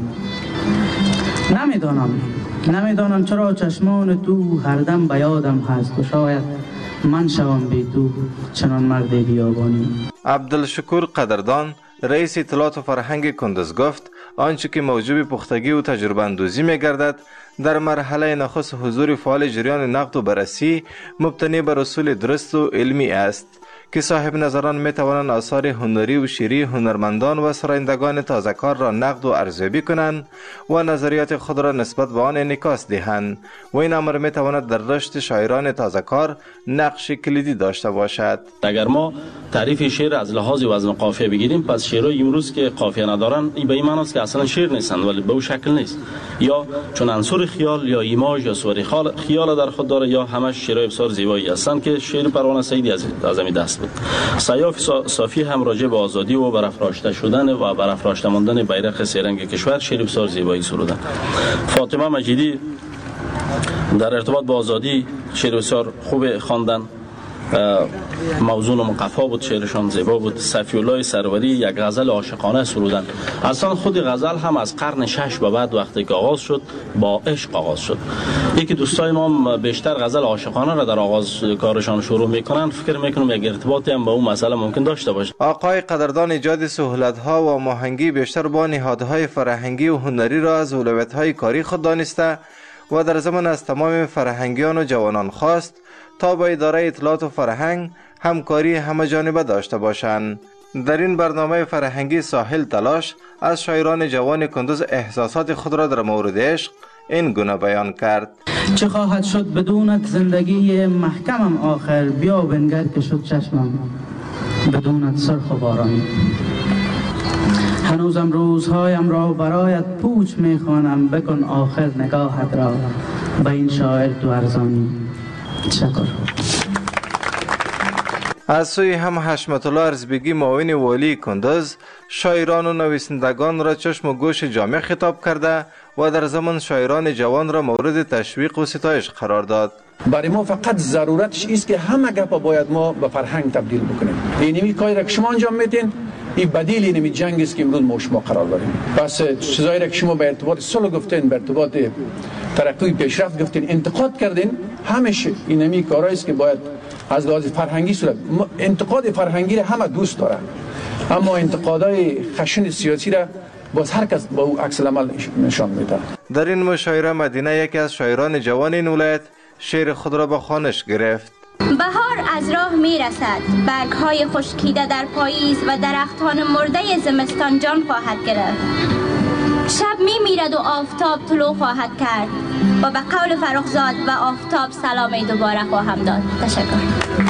نمیدانم چرا چشمان تو هر دم به یادم هست و شاید من شوم بی تو چنان مرد بیابانی. عبدالشکور قدردان رئیس اطلاعات و فرهنگ کندوز گفت آنچه که موجب پختگی و تجربه اندوزی می گردد در مرحله نخست حضور فعال جریان نقد و بررسی مبتنی بر اصول درست و علمی است که صاحب نظران می توانند آثار هنری و شعری هنرمندان و سرایندگان تازه‌کار را نقد و ارزیابی کنند و نظریات خود را نسبت به آن انعکاس دهند و این امر می تواند در رشد شاعران تازه‌کار نقش کلیدی داشته باشد. اگر ما تعریف شعر از لحاظ وزن قافیه بگیریم، پس شعرهای امروز که قافیه ندارن این به این معنی است که اصلا شعر نیستند، ولی به اون شکل نیست، یا چون عنصر خیال یا ایماژ یا صور خیال در خود داره، یا همش شعرهای بسیار زیبایی هستند که شعر پروانه سعیدی از همین دست بود. سیاف صافی هم راجع به آزادی و برافراشته شدن و برافراشته ماندن بیرق سه رنگ کشور شعر بسیار زیبایی سرودن. فاطمه مجیدی در ارتباط با آزادی شعر بسیار خوب خواندن، موزون و مقفا بود، شعرشان زیبا بود. صفی الله سروری یک غزل عاشقانه سرودن. اصلا خود غزل هم از قرن 6 به بعد وقتی که آغاز شد با عشق آغاز شد. یکی دوستای ما بیشتر غزل عاشقانه را در آغاز کارشان شروع میکنن، فکر میکنم یک ارتباطی هم با اون مسئله ممکن داشته باشه. آقای قدردان ایجاد سهولت‌ها و هماهنگی بیشتر با نهادهای فرهنگی و هنری را از اولویت‌های کاری خود دانسته و در زمان از تمام فرهنگیان و جوانان خواست تا با اداره اطلاعات و فرهنگ همکاری همه‌جانبه داشته باشند. در این برنامه فرهنگی ساحل تلاش از شاعران جوان کندوز احساسات خود را در مورد عشق این گونه بیان کرد. چه خواهد شد بدونت زندگی محکمم آخر، بیا بنگر که شد چشمم بدونت سرخ و بارانی. هنوزم روزهایم را برایت پوچ میخوانم، بکن آخر نگاهت را به این شاعر تو ارزانی. تشکر. از سوی هم حشمت الله ارزبیگی معاون والی کندوز شاعران و نویسندگان را چشم و گوش جامع خطاب کرده و در زمان شاعران جوان را مورد تشویق و ستایش قرار داد. برای ما فقط ضرورتش است که همه گپا باید ما به فرهنگ تبدیل بکنیم. اینمی کاری را که شما انجام میدین این بدیل اینمی جنگ است که امروز ما شما قرار داریم. پس چیزایی را که شما به ارتباط صلح گفتین، به ارتباط ترقی پیشرفت گفتین، انتقاد کردین، همیشه اینمی کارایی است که باید از لحاظ فرهنگی صورت. انتقاد فرهنگی را همه دوست دارن، اما انتقادهای خشن سیاسی را باز هر کس با او عکس العمل نشان میده. در این مشاعره مدینه یکی از شاعران جوان این ولایت شعر خود را به خوانش گرفت. بهار از راه می رسد، برگ‌های خشکیده در پاییز و درختان مرده زمستان جان خواهد گرفت. شب می میرد و آفتاب طلوع خواهد کرد و به قول فرخزاد و آفتاب سلامی دوباره خواهم داد. تشکر.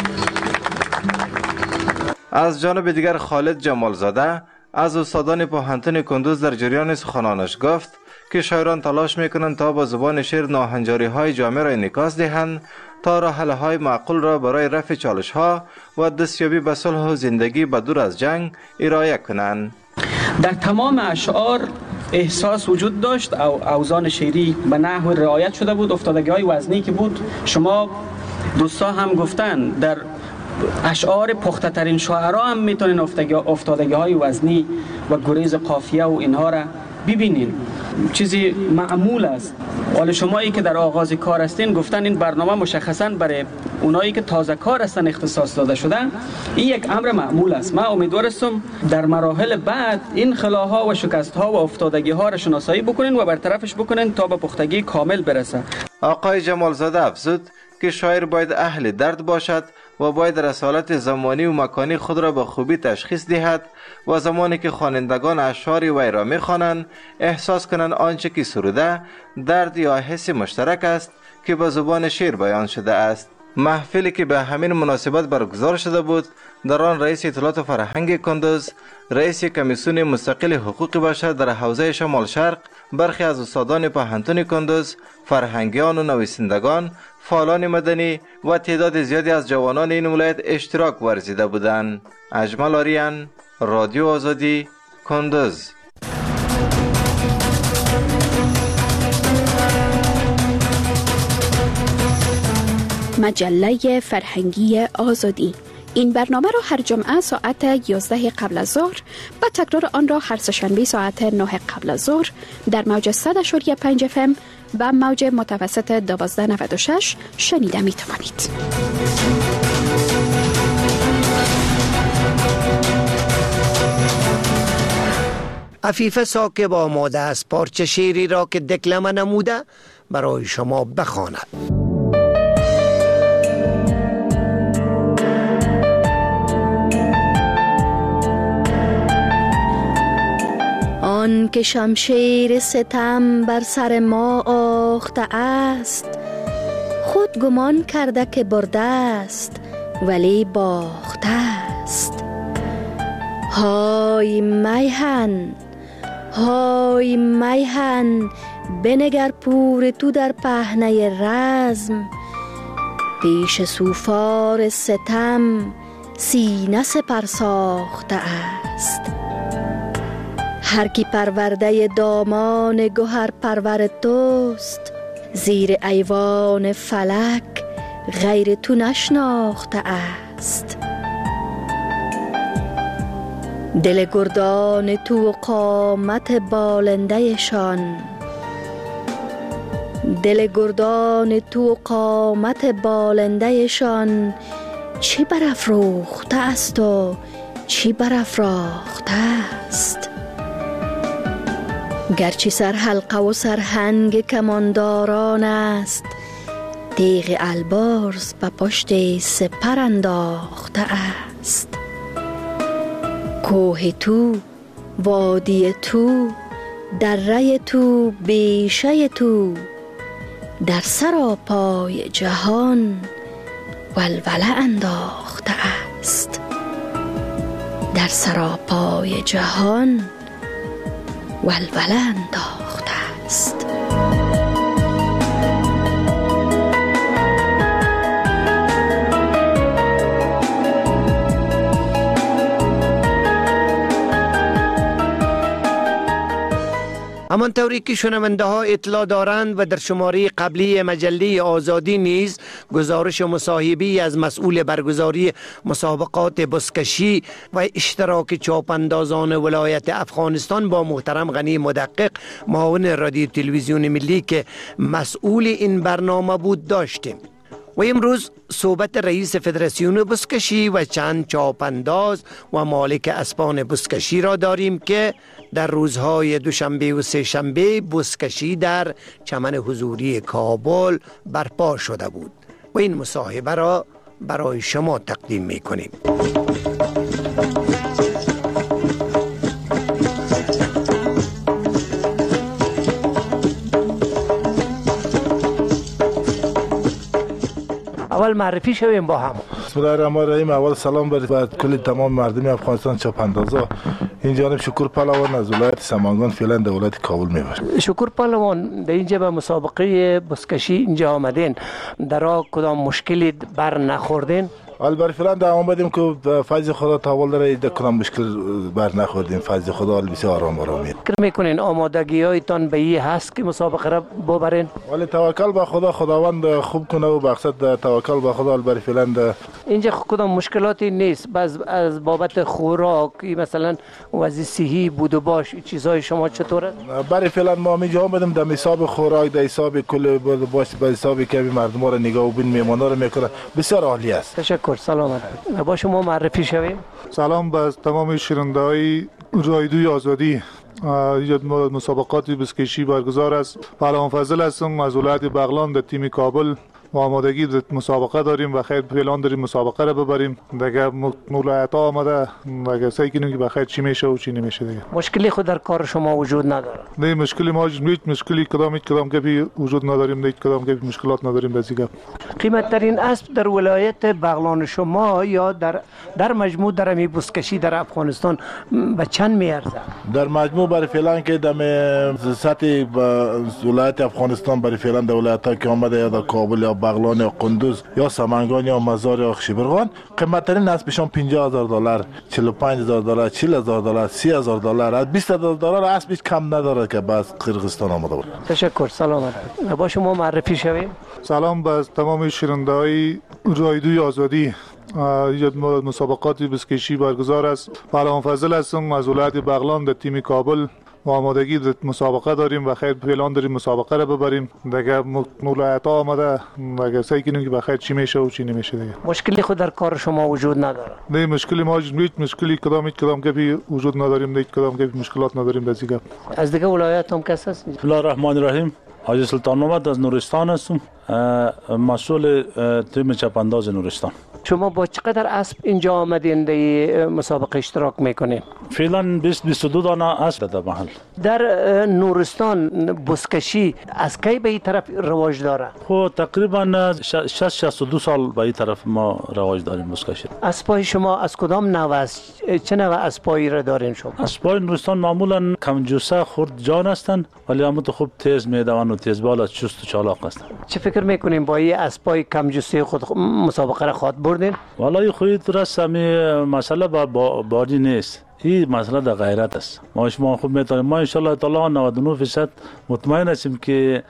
از جانب دیگر خالد جمالزاده از استادان پوهنتون کندوز در جریان سخنانش گفت که شاعران تلاش میکنند تا با زبان شعر ناهنجاری‌های جامعه را انعکاس دهند تا راه حل‌های معقول را برای رفع چالش‌ها و دستیابی به صلح و زندگی به دور از جنگ ارائه کنند. در تمام اشعار احساس وجود داشت او اوزان شعری به نحو رعایت شده بود. افتادگی‌های وزنی که بود، شما دوستا هم گفتن در اشعار پخته ترین شاعرها هم میتونین افتادگی‌های وزنی و گریز قافیه و اینها را ببینین. چیزی معمول است. حالا شمایی که در آغاز کار هستین گفتن این برنامه مشخصاً برای اونایی که تازه کار هستن اختصاص داده شدن. این یک امر معمول است. من امیدوار هستم در مراحل بعد این خلاها و شکست‌ها و افتادگی‌ها را شناسایی بکنین و برطرفش بکنین تا به پختگی کامل برسه. آقای جمالزاده افزود که شاعر باید اهل درد باشد و باید رسالت زمانی و مکانی خود را به خوبی تشخیص دهد و زمانی که خوانندگان اشعار وی را می‌خوانند احساس کنند آنچه که سروده درد یا حس مشترک است که به زبان شعر بیان شده است. محفلی که به همین مناسبت برگزار شده بود، در آن رئیس اطلاعات و فرهنگ کندوز، رئیس کمیسیون مستقل حقوق بشر در حوزه شمال شرق، برخی از استادان پوهنتون کندوز، فرهنگیان و نویسندگان، فعالان مدنی و تعداد زیادی از جوانان این ولایت اشتراک ورزیده بودند. اجمل آریان، رادیو آزادی، کندوز. مجله فرهنگی آزادی. این برنامه را هر جمعه ساعت 11 قبل از ظهر و تکرار آن را هر سه‌شنبه ساعت 9 قبل از ظهر در موج 100.5 FM و موج متوسط 1296 شنیده می توانید. عفیفه ساکب آماده است پارچه شعری را که دکلمه نموده برای شما بخواند. آن که شمشیر ستم بر سر ما آخته است، خود گمان کرده که برده است ولی باخته است. های میهن، های میهن، بنگر پور تو در پهنه رزم، پیش سوفار ستم سینه سپر ساخته است. هر کی پرورده دامان گوهر پرور توست، زیر ایوان فلک غیر تو نشناخته است. دل گردان تو و قامت بالنده شان، دل گردان تو و قامت بالنده شان، چی برافروخته است و چی برافراخته است. گرچه سر حلقه و سرهنگ کمانداران است، تیغ البرز به پشت سپر انداخته است. کوه تو، وادی تو، دره تو، بیشه تو، در سراپای جهان ولوله انداخته است. در سراپای جهان ولوله انداخته است. همانطوری که شنونده ها اطلاع دارند و در شماره قبلی مجله آزادی نیز گزارش مصاحبه‌ای از مسئول برگزاری مسابقات بزکشی و اشتراک چاپاندازان ولایت افغانستان با محترم غنی مدقق معاون رادیو تلویزیون ملی که مسئول این برنامه بود داشتیم. و امروز صحبت رئیس فدراسیون بزکشی و چند چاپانداز و مالک اسبان بزکشی را داریم که در روزهای دوشنبه و سه شنبه بزکشی در چمن حضوری کابل برپا شده بود و این مصاحبه را برای شما تقدیم می کنیم. اول معرفی شویم با هم. بسم الله الرحمن الرحیم. اول سلام بر کل تمام مردم افغانستان چاپاندازا. این جانب شکر پهلوان از ولایت سمنگان فعلا در ولایت کابل میبرد. شکر پهلوان، در اینجا به مسابقه بزکشی اینجا آمدین، در کدام مشکلی بر نخوردین؟ البته فعلا دوام بدیم که فیض خدا تاول داره ایده کنم مشکل بر نخوردیم. فیض خدا بسیار آرام میاد. فکر میکنین آمادگی هایتان به این هست که مسابقه را ببرین؟ ولی توکل به خدا، خداوند خوب کنه و بخشد. توکل به خدا. البته فعلا اینجا کدام مشکلاتی نیست از بابت خوراک مثلا وضع صحی بود و باش چیزای شما چطوره؟ برای فعلا ما می جواب بدیم در حساب خوراک، در حساب کل باش، به حساب که مردم را نگاه و بین میمانا را میکنه. بسیار عالی است. تشکر. سلامت. با شما معرفی شویم. سلام به تمام شنونده های رادیوی آزادی. مسابقات بسکشی برگزار است. پهلوان فضل هستم از ولایت بغلان در تیم کابل. ما آمادگی مسابقه داریم و خیر پلان داریم مسابقه رو ببریم. دیگه ولایت ها آمده دیگه سعی کنیم که بخیر چی میشه و چی نمیشه. دیگه مشکلی خود در کار شما وجود نداره؟ نه، مشکلی ما هیچ مشکلی کدام که وجود نداریم. هیچ کدام که مشکلات نداریم. بزیگه قیمت ترین اسب در ولایت بغلان شما یا در مجموع در می بزکشی در افغانستان به چند میارزه؟ در مجموع برای فعلا که در سطح ولایت افغانستان برای فعلا در ولایت ها که آمده یا در کابل یا بغلان یا قندوز یا سمنگان یا مزار یا شبرغان قیمت ترین اسبشون $50,000 $45,000 $40,000 $30,000 از $20,000 اسبش کم نداره که باز قرقستان آمده بود. تشکر. سلامت. با شما معرفی شویم. سلام به تمام شنونده های رادیوی آزادی. مسابقات بسکشی برگزار است. پهلوان فضل هستم از ولایت بغلان در تیم کابل. ما آمادگی مسابقه داریم و خیر پلان داریم مسابقه رو ببریم. دیگه ولایت ها آمده دیگه سعی کنیم که بخیر چی میشه و چی نمیشه. دیگه مشکلی خود در کار شما وجود نداره؟ نه، مشکلی ما هیچ مشکلی کدام که وجود نداریم. هیچ کدام که مشکلات نداریم. بزیگه از دیگه ولایت هم کس هست؟ بسم الله الرحمن الرحیم. حاجی سلطان محمد از نورستان هستم، مسئول تیم چپانداز نورستان. شما با چقدر اسب اینجا آمدین در مسابقه اشتراک میکنین؟ فعلا 20-22 دانه اسب در محل. در نورستان بزکشی از کی به این طرف رواج داره؟ خب تقریبا 62 سال به این طرف ما رواج داریم بزکشی. اسبای شما از کدام نوع است؟ چه نوع اسبایی را دارین شما؟ اسبای نورستان معمولا کم جوسه خرد جان هستند ولی اما تو خوب تیز میدوند و تیز بالا چست و چالاک هستند. چه فکر میکنین با این اسبای کم جوسه خود مسابقه را خواهد بردین؟ والله خودت درست مسئله با بادی نیست. این مسئله در غیرت است. ما شما خوب میتونیم. ما ان شاء الله تعالی 99% مطمئن هستیم که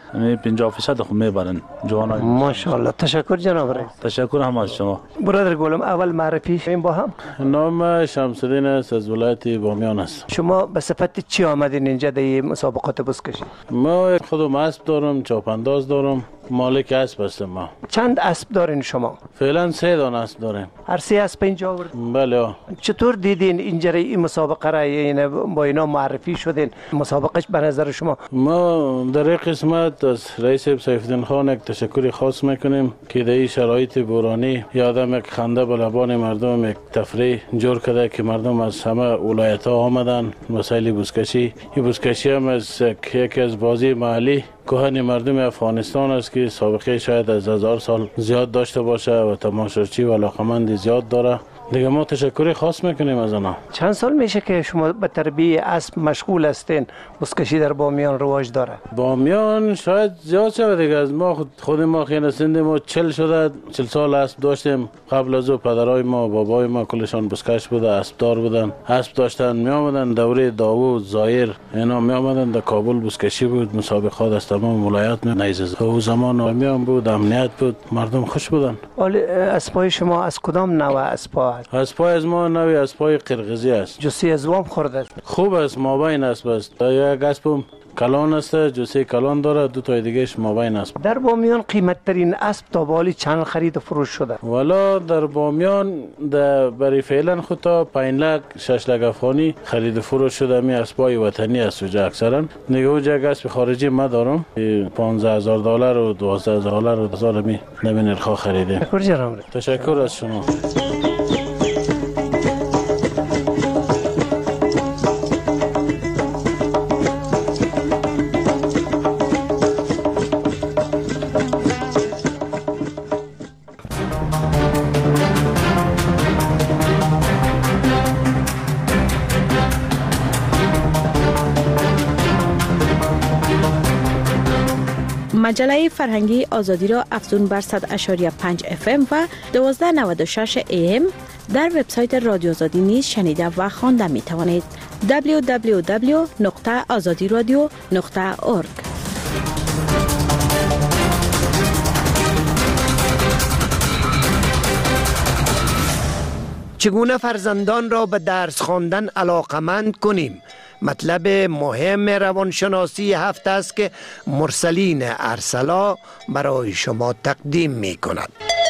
50% خوب میبرن جوانان. ماشاءالله. تشکر جناب رئیس. تشکر هم از شما. برادر گلم اول معرفی شویم با هم. نام شمس الدین است، از ولایت بامیان است. شما به صفت چی آمدین اینجا در مسابقات بزکشی؟ ما خودم اسب دارم، چاپانداز دارم، مالک اسب هستم. ما چند اسب دارین شما؟ فعلا 3 دانه اسب داریم. هر 3 اسب اینجا آوردین؟ بله. چطور دیدین اینجا این مسابقه را؟ یعنی با اینا معرفی شدین، مسابقهش به نظر شما؟ ما در این قسمت از رئیس سیف الدین خان یک تشکر خاص میکنیم که در این شرایط بورانی یادم یک خنده به لبان مردم، یک تفریح جور کرده که مردم از همه ولایت ها آمدن مسائل بزکشی. این بزکشی هم از یکی از بازی محلی کهن مردم افغانستان است که سابقه شاید از 1000 سال زیاد داشته باشه و تماشاچی و علاقمند زیاد داره. دیگه ما تشکر خاص میکنیم از آنها. چند سال میشه که شما به تربیت اسب مشغول هستین؟ بزکشی در بامیان رواج داره؟ بامیان شاید زیاد شده دیگه. از ما خود ما خیلی سنده ما 40 سال اسب داشتیم. قبل از او پدرای ما بابای ما کلشان بزکش بوده، اسبدار بودن، اسب داشتن. می آمدن دوره داوود زایر اینا می آمدن در کابل بزکشی بود، مسابقات از تمام ولایات نیز. او زمان آمیان بود، امنیت بود، مردم خوش بودن. ولی اسبای شما از کدام نوع اسبا؟ اسبای از ما نوع اسبای قرقیزی است. جوسه از وام خورده؟ خوب است، مابین اسب است. یک اسب کلان است، جوسه کلان داره، 2 تا دیگهش مابین است. در بامیان قیمت ترین اسب تا بالی چند خرید و فروش شده؟ والا در بامیان برای فعلا خود تا 5 لک 6 لک افغانی خرید و فروش شده. می اسبای وطنی است وجا اکثرا. دیگه وجا اسب خارجی ما دارم $15,000 و $12,000 و 1000 می نرخ خریده. تشکر جناب. تشکر از شما. مجله فرهنگی آزادی را افزون بر 100.5 FM و 1296 AM در وبسایت رادیو آزادی نیز شنیده و خوانده می توانید. www.azadiradio.org. چگونه فرزندان را به درس خواندن علاقمند کنیم؟ مطلب مهم روانشناسی هفته است که مرسلین ارسلا برای شما تقدیم می کند.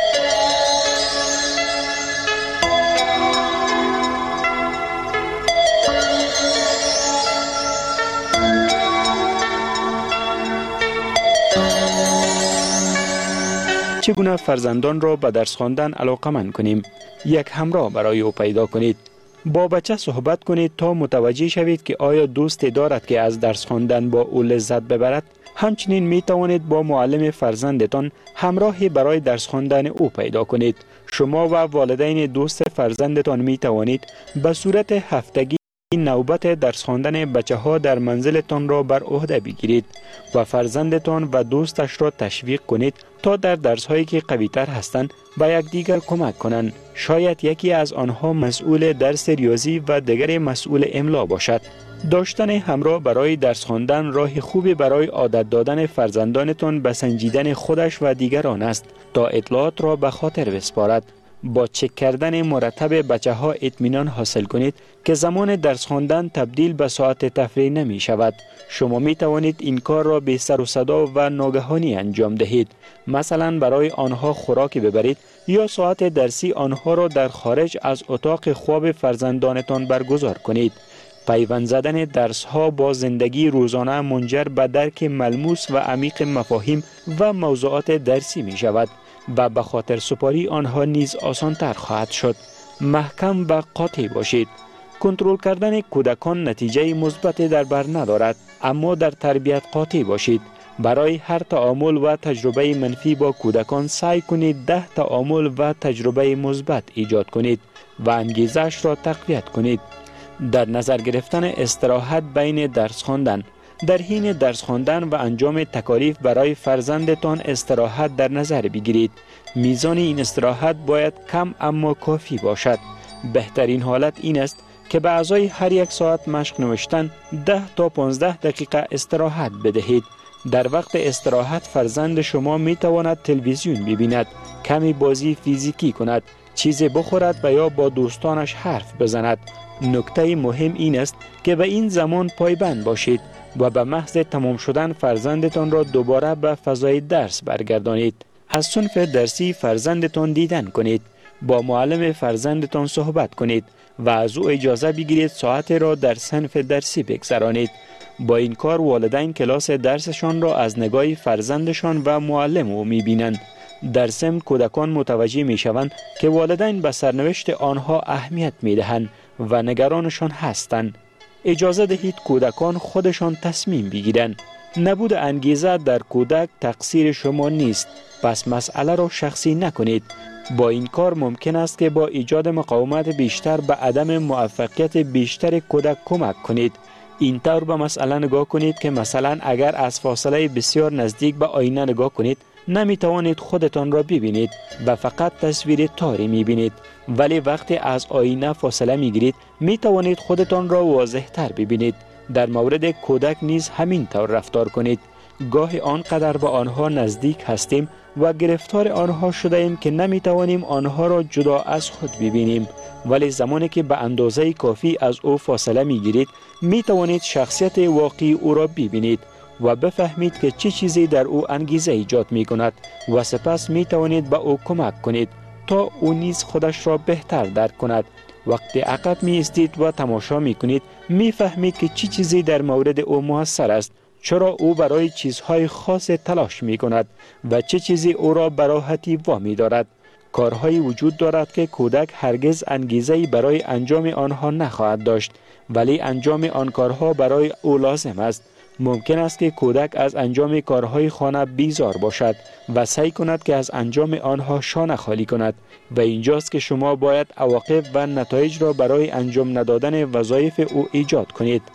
چگونه فرزندان را به درس خواندن علاقمند کنیم؟ یک همراه برای او پیدا کنید. با بچه صحبت کنید تا متوجه شوید که آیا دوستی دارد که از درس خواندن با او لذت ببرد. همچنین می توانید با معلم فرزندتان همراهی برای درس خواندن او پیدا کنید. شما و والدین دوست فرزندتان می توانید به صورت هفتگی این نوبت درس خواندن بچه ها در منزلتان را بر عهده بگیرید و فرزندتان و دوستش را تشویق کنید تا در درس هایی که قوی تر هستند به یکدیگر کمک کنند. شاید یکی از آنها مسئول درس ریاضی و دیگری مسئول املا باشد. داشتن همراه برای درس خواندن راه خوبی برای عادت دادن فرزندانتان به سنجیدن خودش و دیگران است تا اطلاعات را به خاطر بسپارد. با چک کردن مرتب بچه ها اطمینان حاصل کنید که زمان درس خواندن تبدیل به ساعت تفریح نمی شود. شما می توانید این کار را بی سر و صدا و ناگهانی انجام دهید. مثلا برای آنها خوراکی ببرید یا ساعت درسی آنها را در خارج از اتاق خواب فرزندانتان برگزار کنید. پیوند زدن درس ها با زندگی روزانه منجر به درک ملموس و عمیق مفاهیم و موضوعات درسی می شود و به خاطر سپاری آنها نیز آسان تر خواهد شد. محکم و قاطع باشید. کنترل کردن کودکان نتیجه مثبت در بر ندارد، اما در تربیت قاطع باشید. برای هر تعامل و تجربه منفی با کودکان سعی کنید 10 تعامل و تجربه مثبت ایجاد کنید و انگیزش را تقویت کنید. در نظر گرفتن استراحت بین درس خواندن. در حین درس خواندن و انجام تکالیف برای فرزندتان استراحت در نظر بگیرید. میزان این استراحت باید کم اما کافی باشد. بهترین حالت این است که به ازای هر یک ساعت مشق نوشتن 10 تا 15 دقیقه استراحت بدهید. در وقت استراحت فرزند شما می تواند تلویزیون ببیند، کمی بازی فیزیکی کند، چیزی بخورد و یا با دوستانش حرف بزند. نکته مهم این است که به این زمان پایبند باشید و به محض تمام شدن فرزندتان را دوباره به فضای درس برگردانید. از صنف درسی فرزندتان دیدن کنید. با معلم فرزندتان صحبت کنید و از او اجازه بگیرید ساعت را در صنف درسی بگذرانید. با این کار والدین کلاس درسشان را از نگاه فرزندشان و معلم او می‌بینند. در ضمن کودکان متوجه می‌شوند که والدین به سرنوشت آنها اهمیت می‌دهند و نگرانشان هستند. اجازه دهید کودکان خودشان تصمیم بگیرند. نبود انگیزه در کودک تقصیر شما نیست، پس مسئله را شخصی نکنید. با این کار ممکن است که با ایجاد مقاومت بیشتر به عدم موفقیت بیشتر کودک کمک کنید. اینطور به مسئله نگاه کنید که مثلا اگر از فاصله بسیار نزدیک به آینه نگاه کنید نمی توانید خودتان را ببینید و فقط تصویر تاری می بینید، ولی وقتی از آینه فاصله می گیرید می توانید خودتان را واضح تر ببینید. در مورد کودک نیز همین طور رفتار کنید. گاهی آنقدر به آنها نزدیک هستیم و گرفتار آنها شده ایم که نمی توانیم آنها را جدا از خود ببینیم، ولی زمانی که به اندازه کافی از او فاصله می گیرید می توانید شخصیت واقعی او را ببینید و بفهمید که چه چیزی در او انگیزه ایجاد می کند و سپس می توانید به او کمک کنید تا او نیز خودش را بهتر درک کند. وقتی عقب می استید و تماشا می کنید می فهمید که چه چیزی در مورد او موثر است، چرا او برای چیزهای خاص تلاش می کند و چه چیزی او را به راحتی وامی دارد. کارهایی وجود دارد که کودک هرگز انگیزه‌ای برای انجام آنها نخواهد داشت، ولی انجام آن کارها برای او لازم است. ممکن است که کودک از انجام کارهای خانه بیزار باشد و سعی کند که از انجام آنها شانه خالی کند و اینجاست که شما باید عواقب و نتایج را برای انجام ندادن وظایف او ایجاد کنید.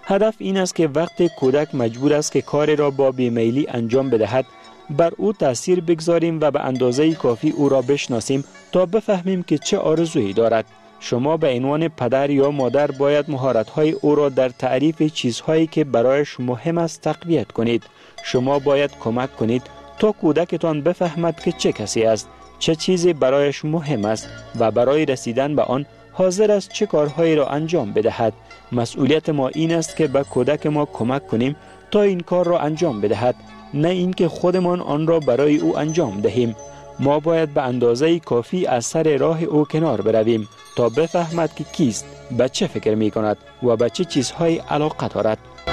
هدف این است که وقتی کودک مجبور است که کاری را با بیمیلی انجام بدهد، بر او تأثیر بگذاریم و به اندازه کافی او را بشناسیم تا بفهمیم که چه آرزویی دارد. شما به عنوان پدر یا مادر باید مهارت‌های او را در تعریف چیزهایی که برایش مهم است تقویت کنید. شما باید کمک کنید تا کودکتان بفهمد که چه کسی است، چه چیزی برایش مهم است و برای رسیدن به آن حاضر است چه کارهایی را انجام بدهد. مسئولیت ما این است که به کودک ما کمک کنیم تا این کار را انجام بدهد، نه اینکه خودمان آن را برای او انجام دهیم. ما باید به اندازه کافی از سر راه او کنار برویم تا بفهمد که کیست، به چه فکر می کند و به چه چیزهای علاقه دارد.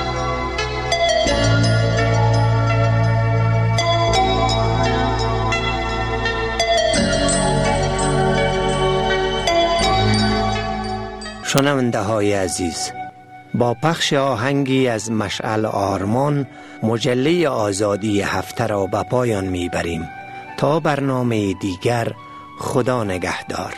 شنونده های عزیز، با پخش آهنگی از مشعل آرمان مجله آزادی هفته را به پایان میبریم. تا برنامه دیگر، خدا نگهدار.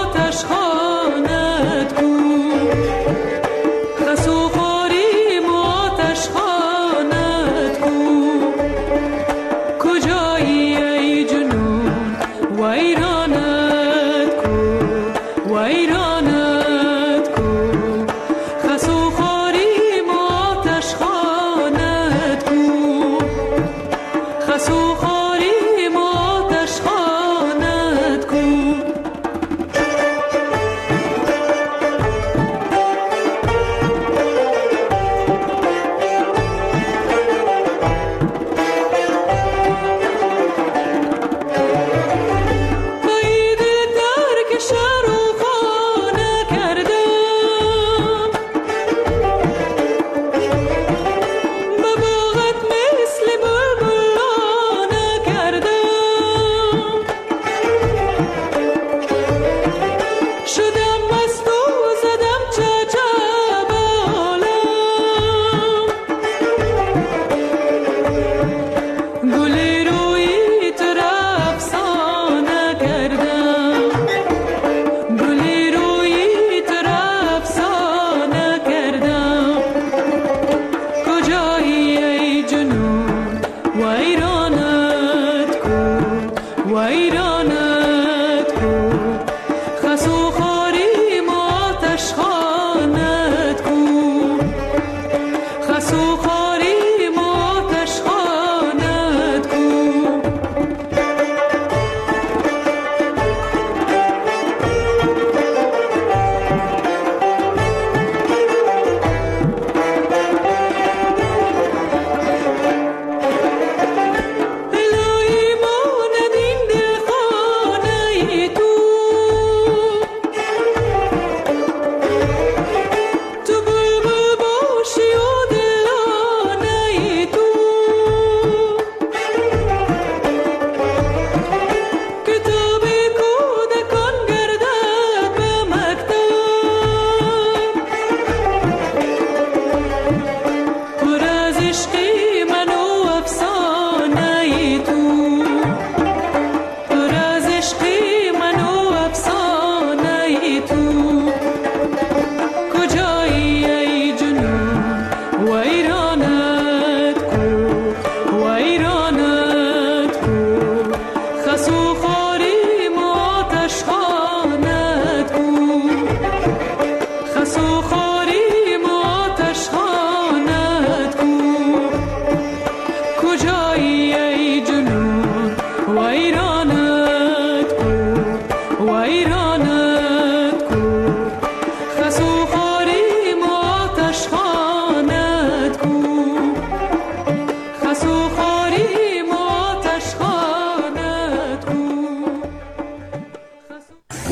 خسو خاری ما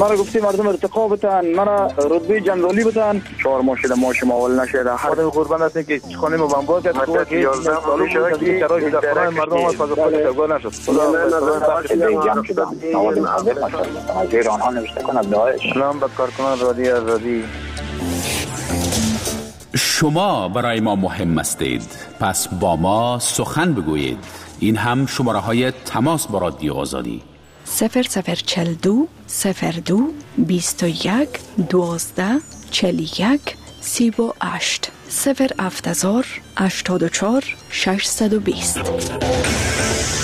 مرا گفتی مردم ارتقا بتن، مرا رتبه جنرالی بتن. 4 ماه شده ماش معول نشده. خدا قربان هستیم که خانه ما بمبار کرد. تو که 11 سال شده که چرا در خانه مردم از خود تگاه نشد. جمع شده. از ایران ها نوشته کنند داعش. سلام به کارکنان رادیو آزادی. شما برای ما مهم هستید، پس با ما سخن بگویید. این هم شماره های تماس با رادیو آزادی 0042 02 21 12 41 38 070 84 620.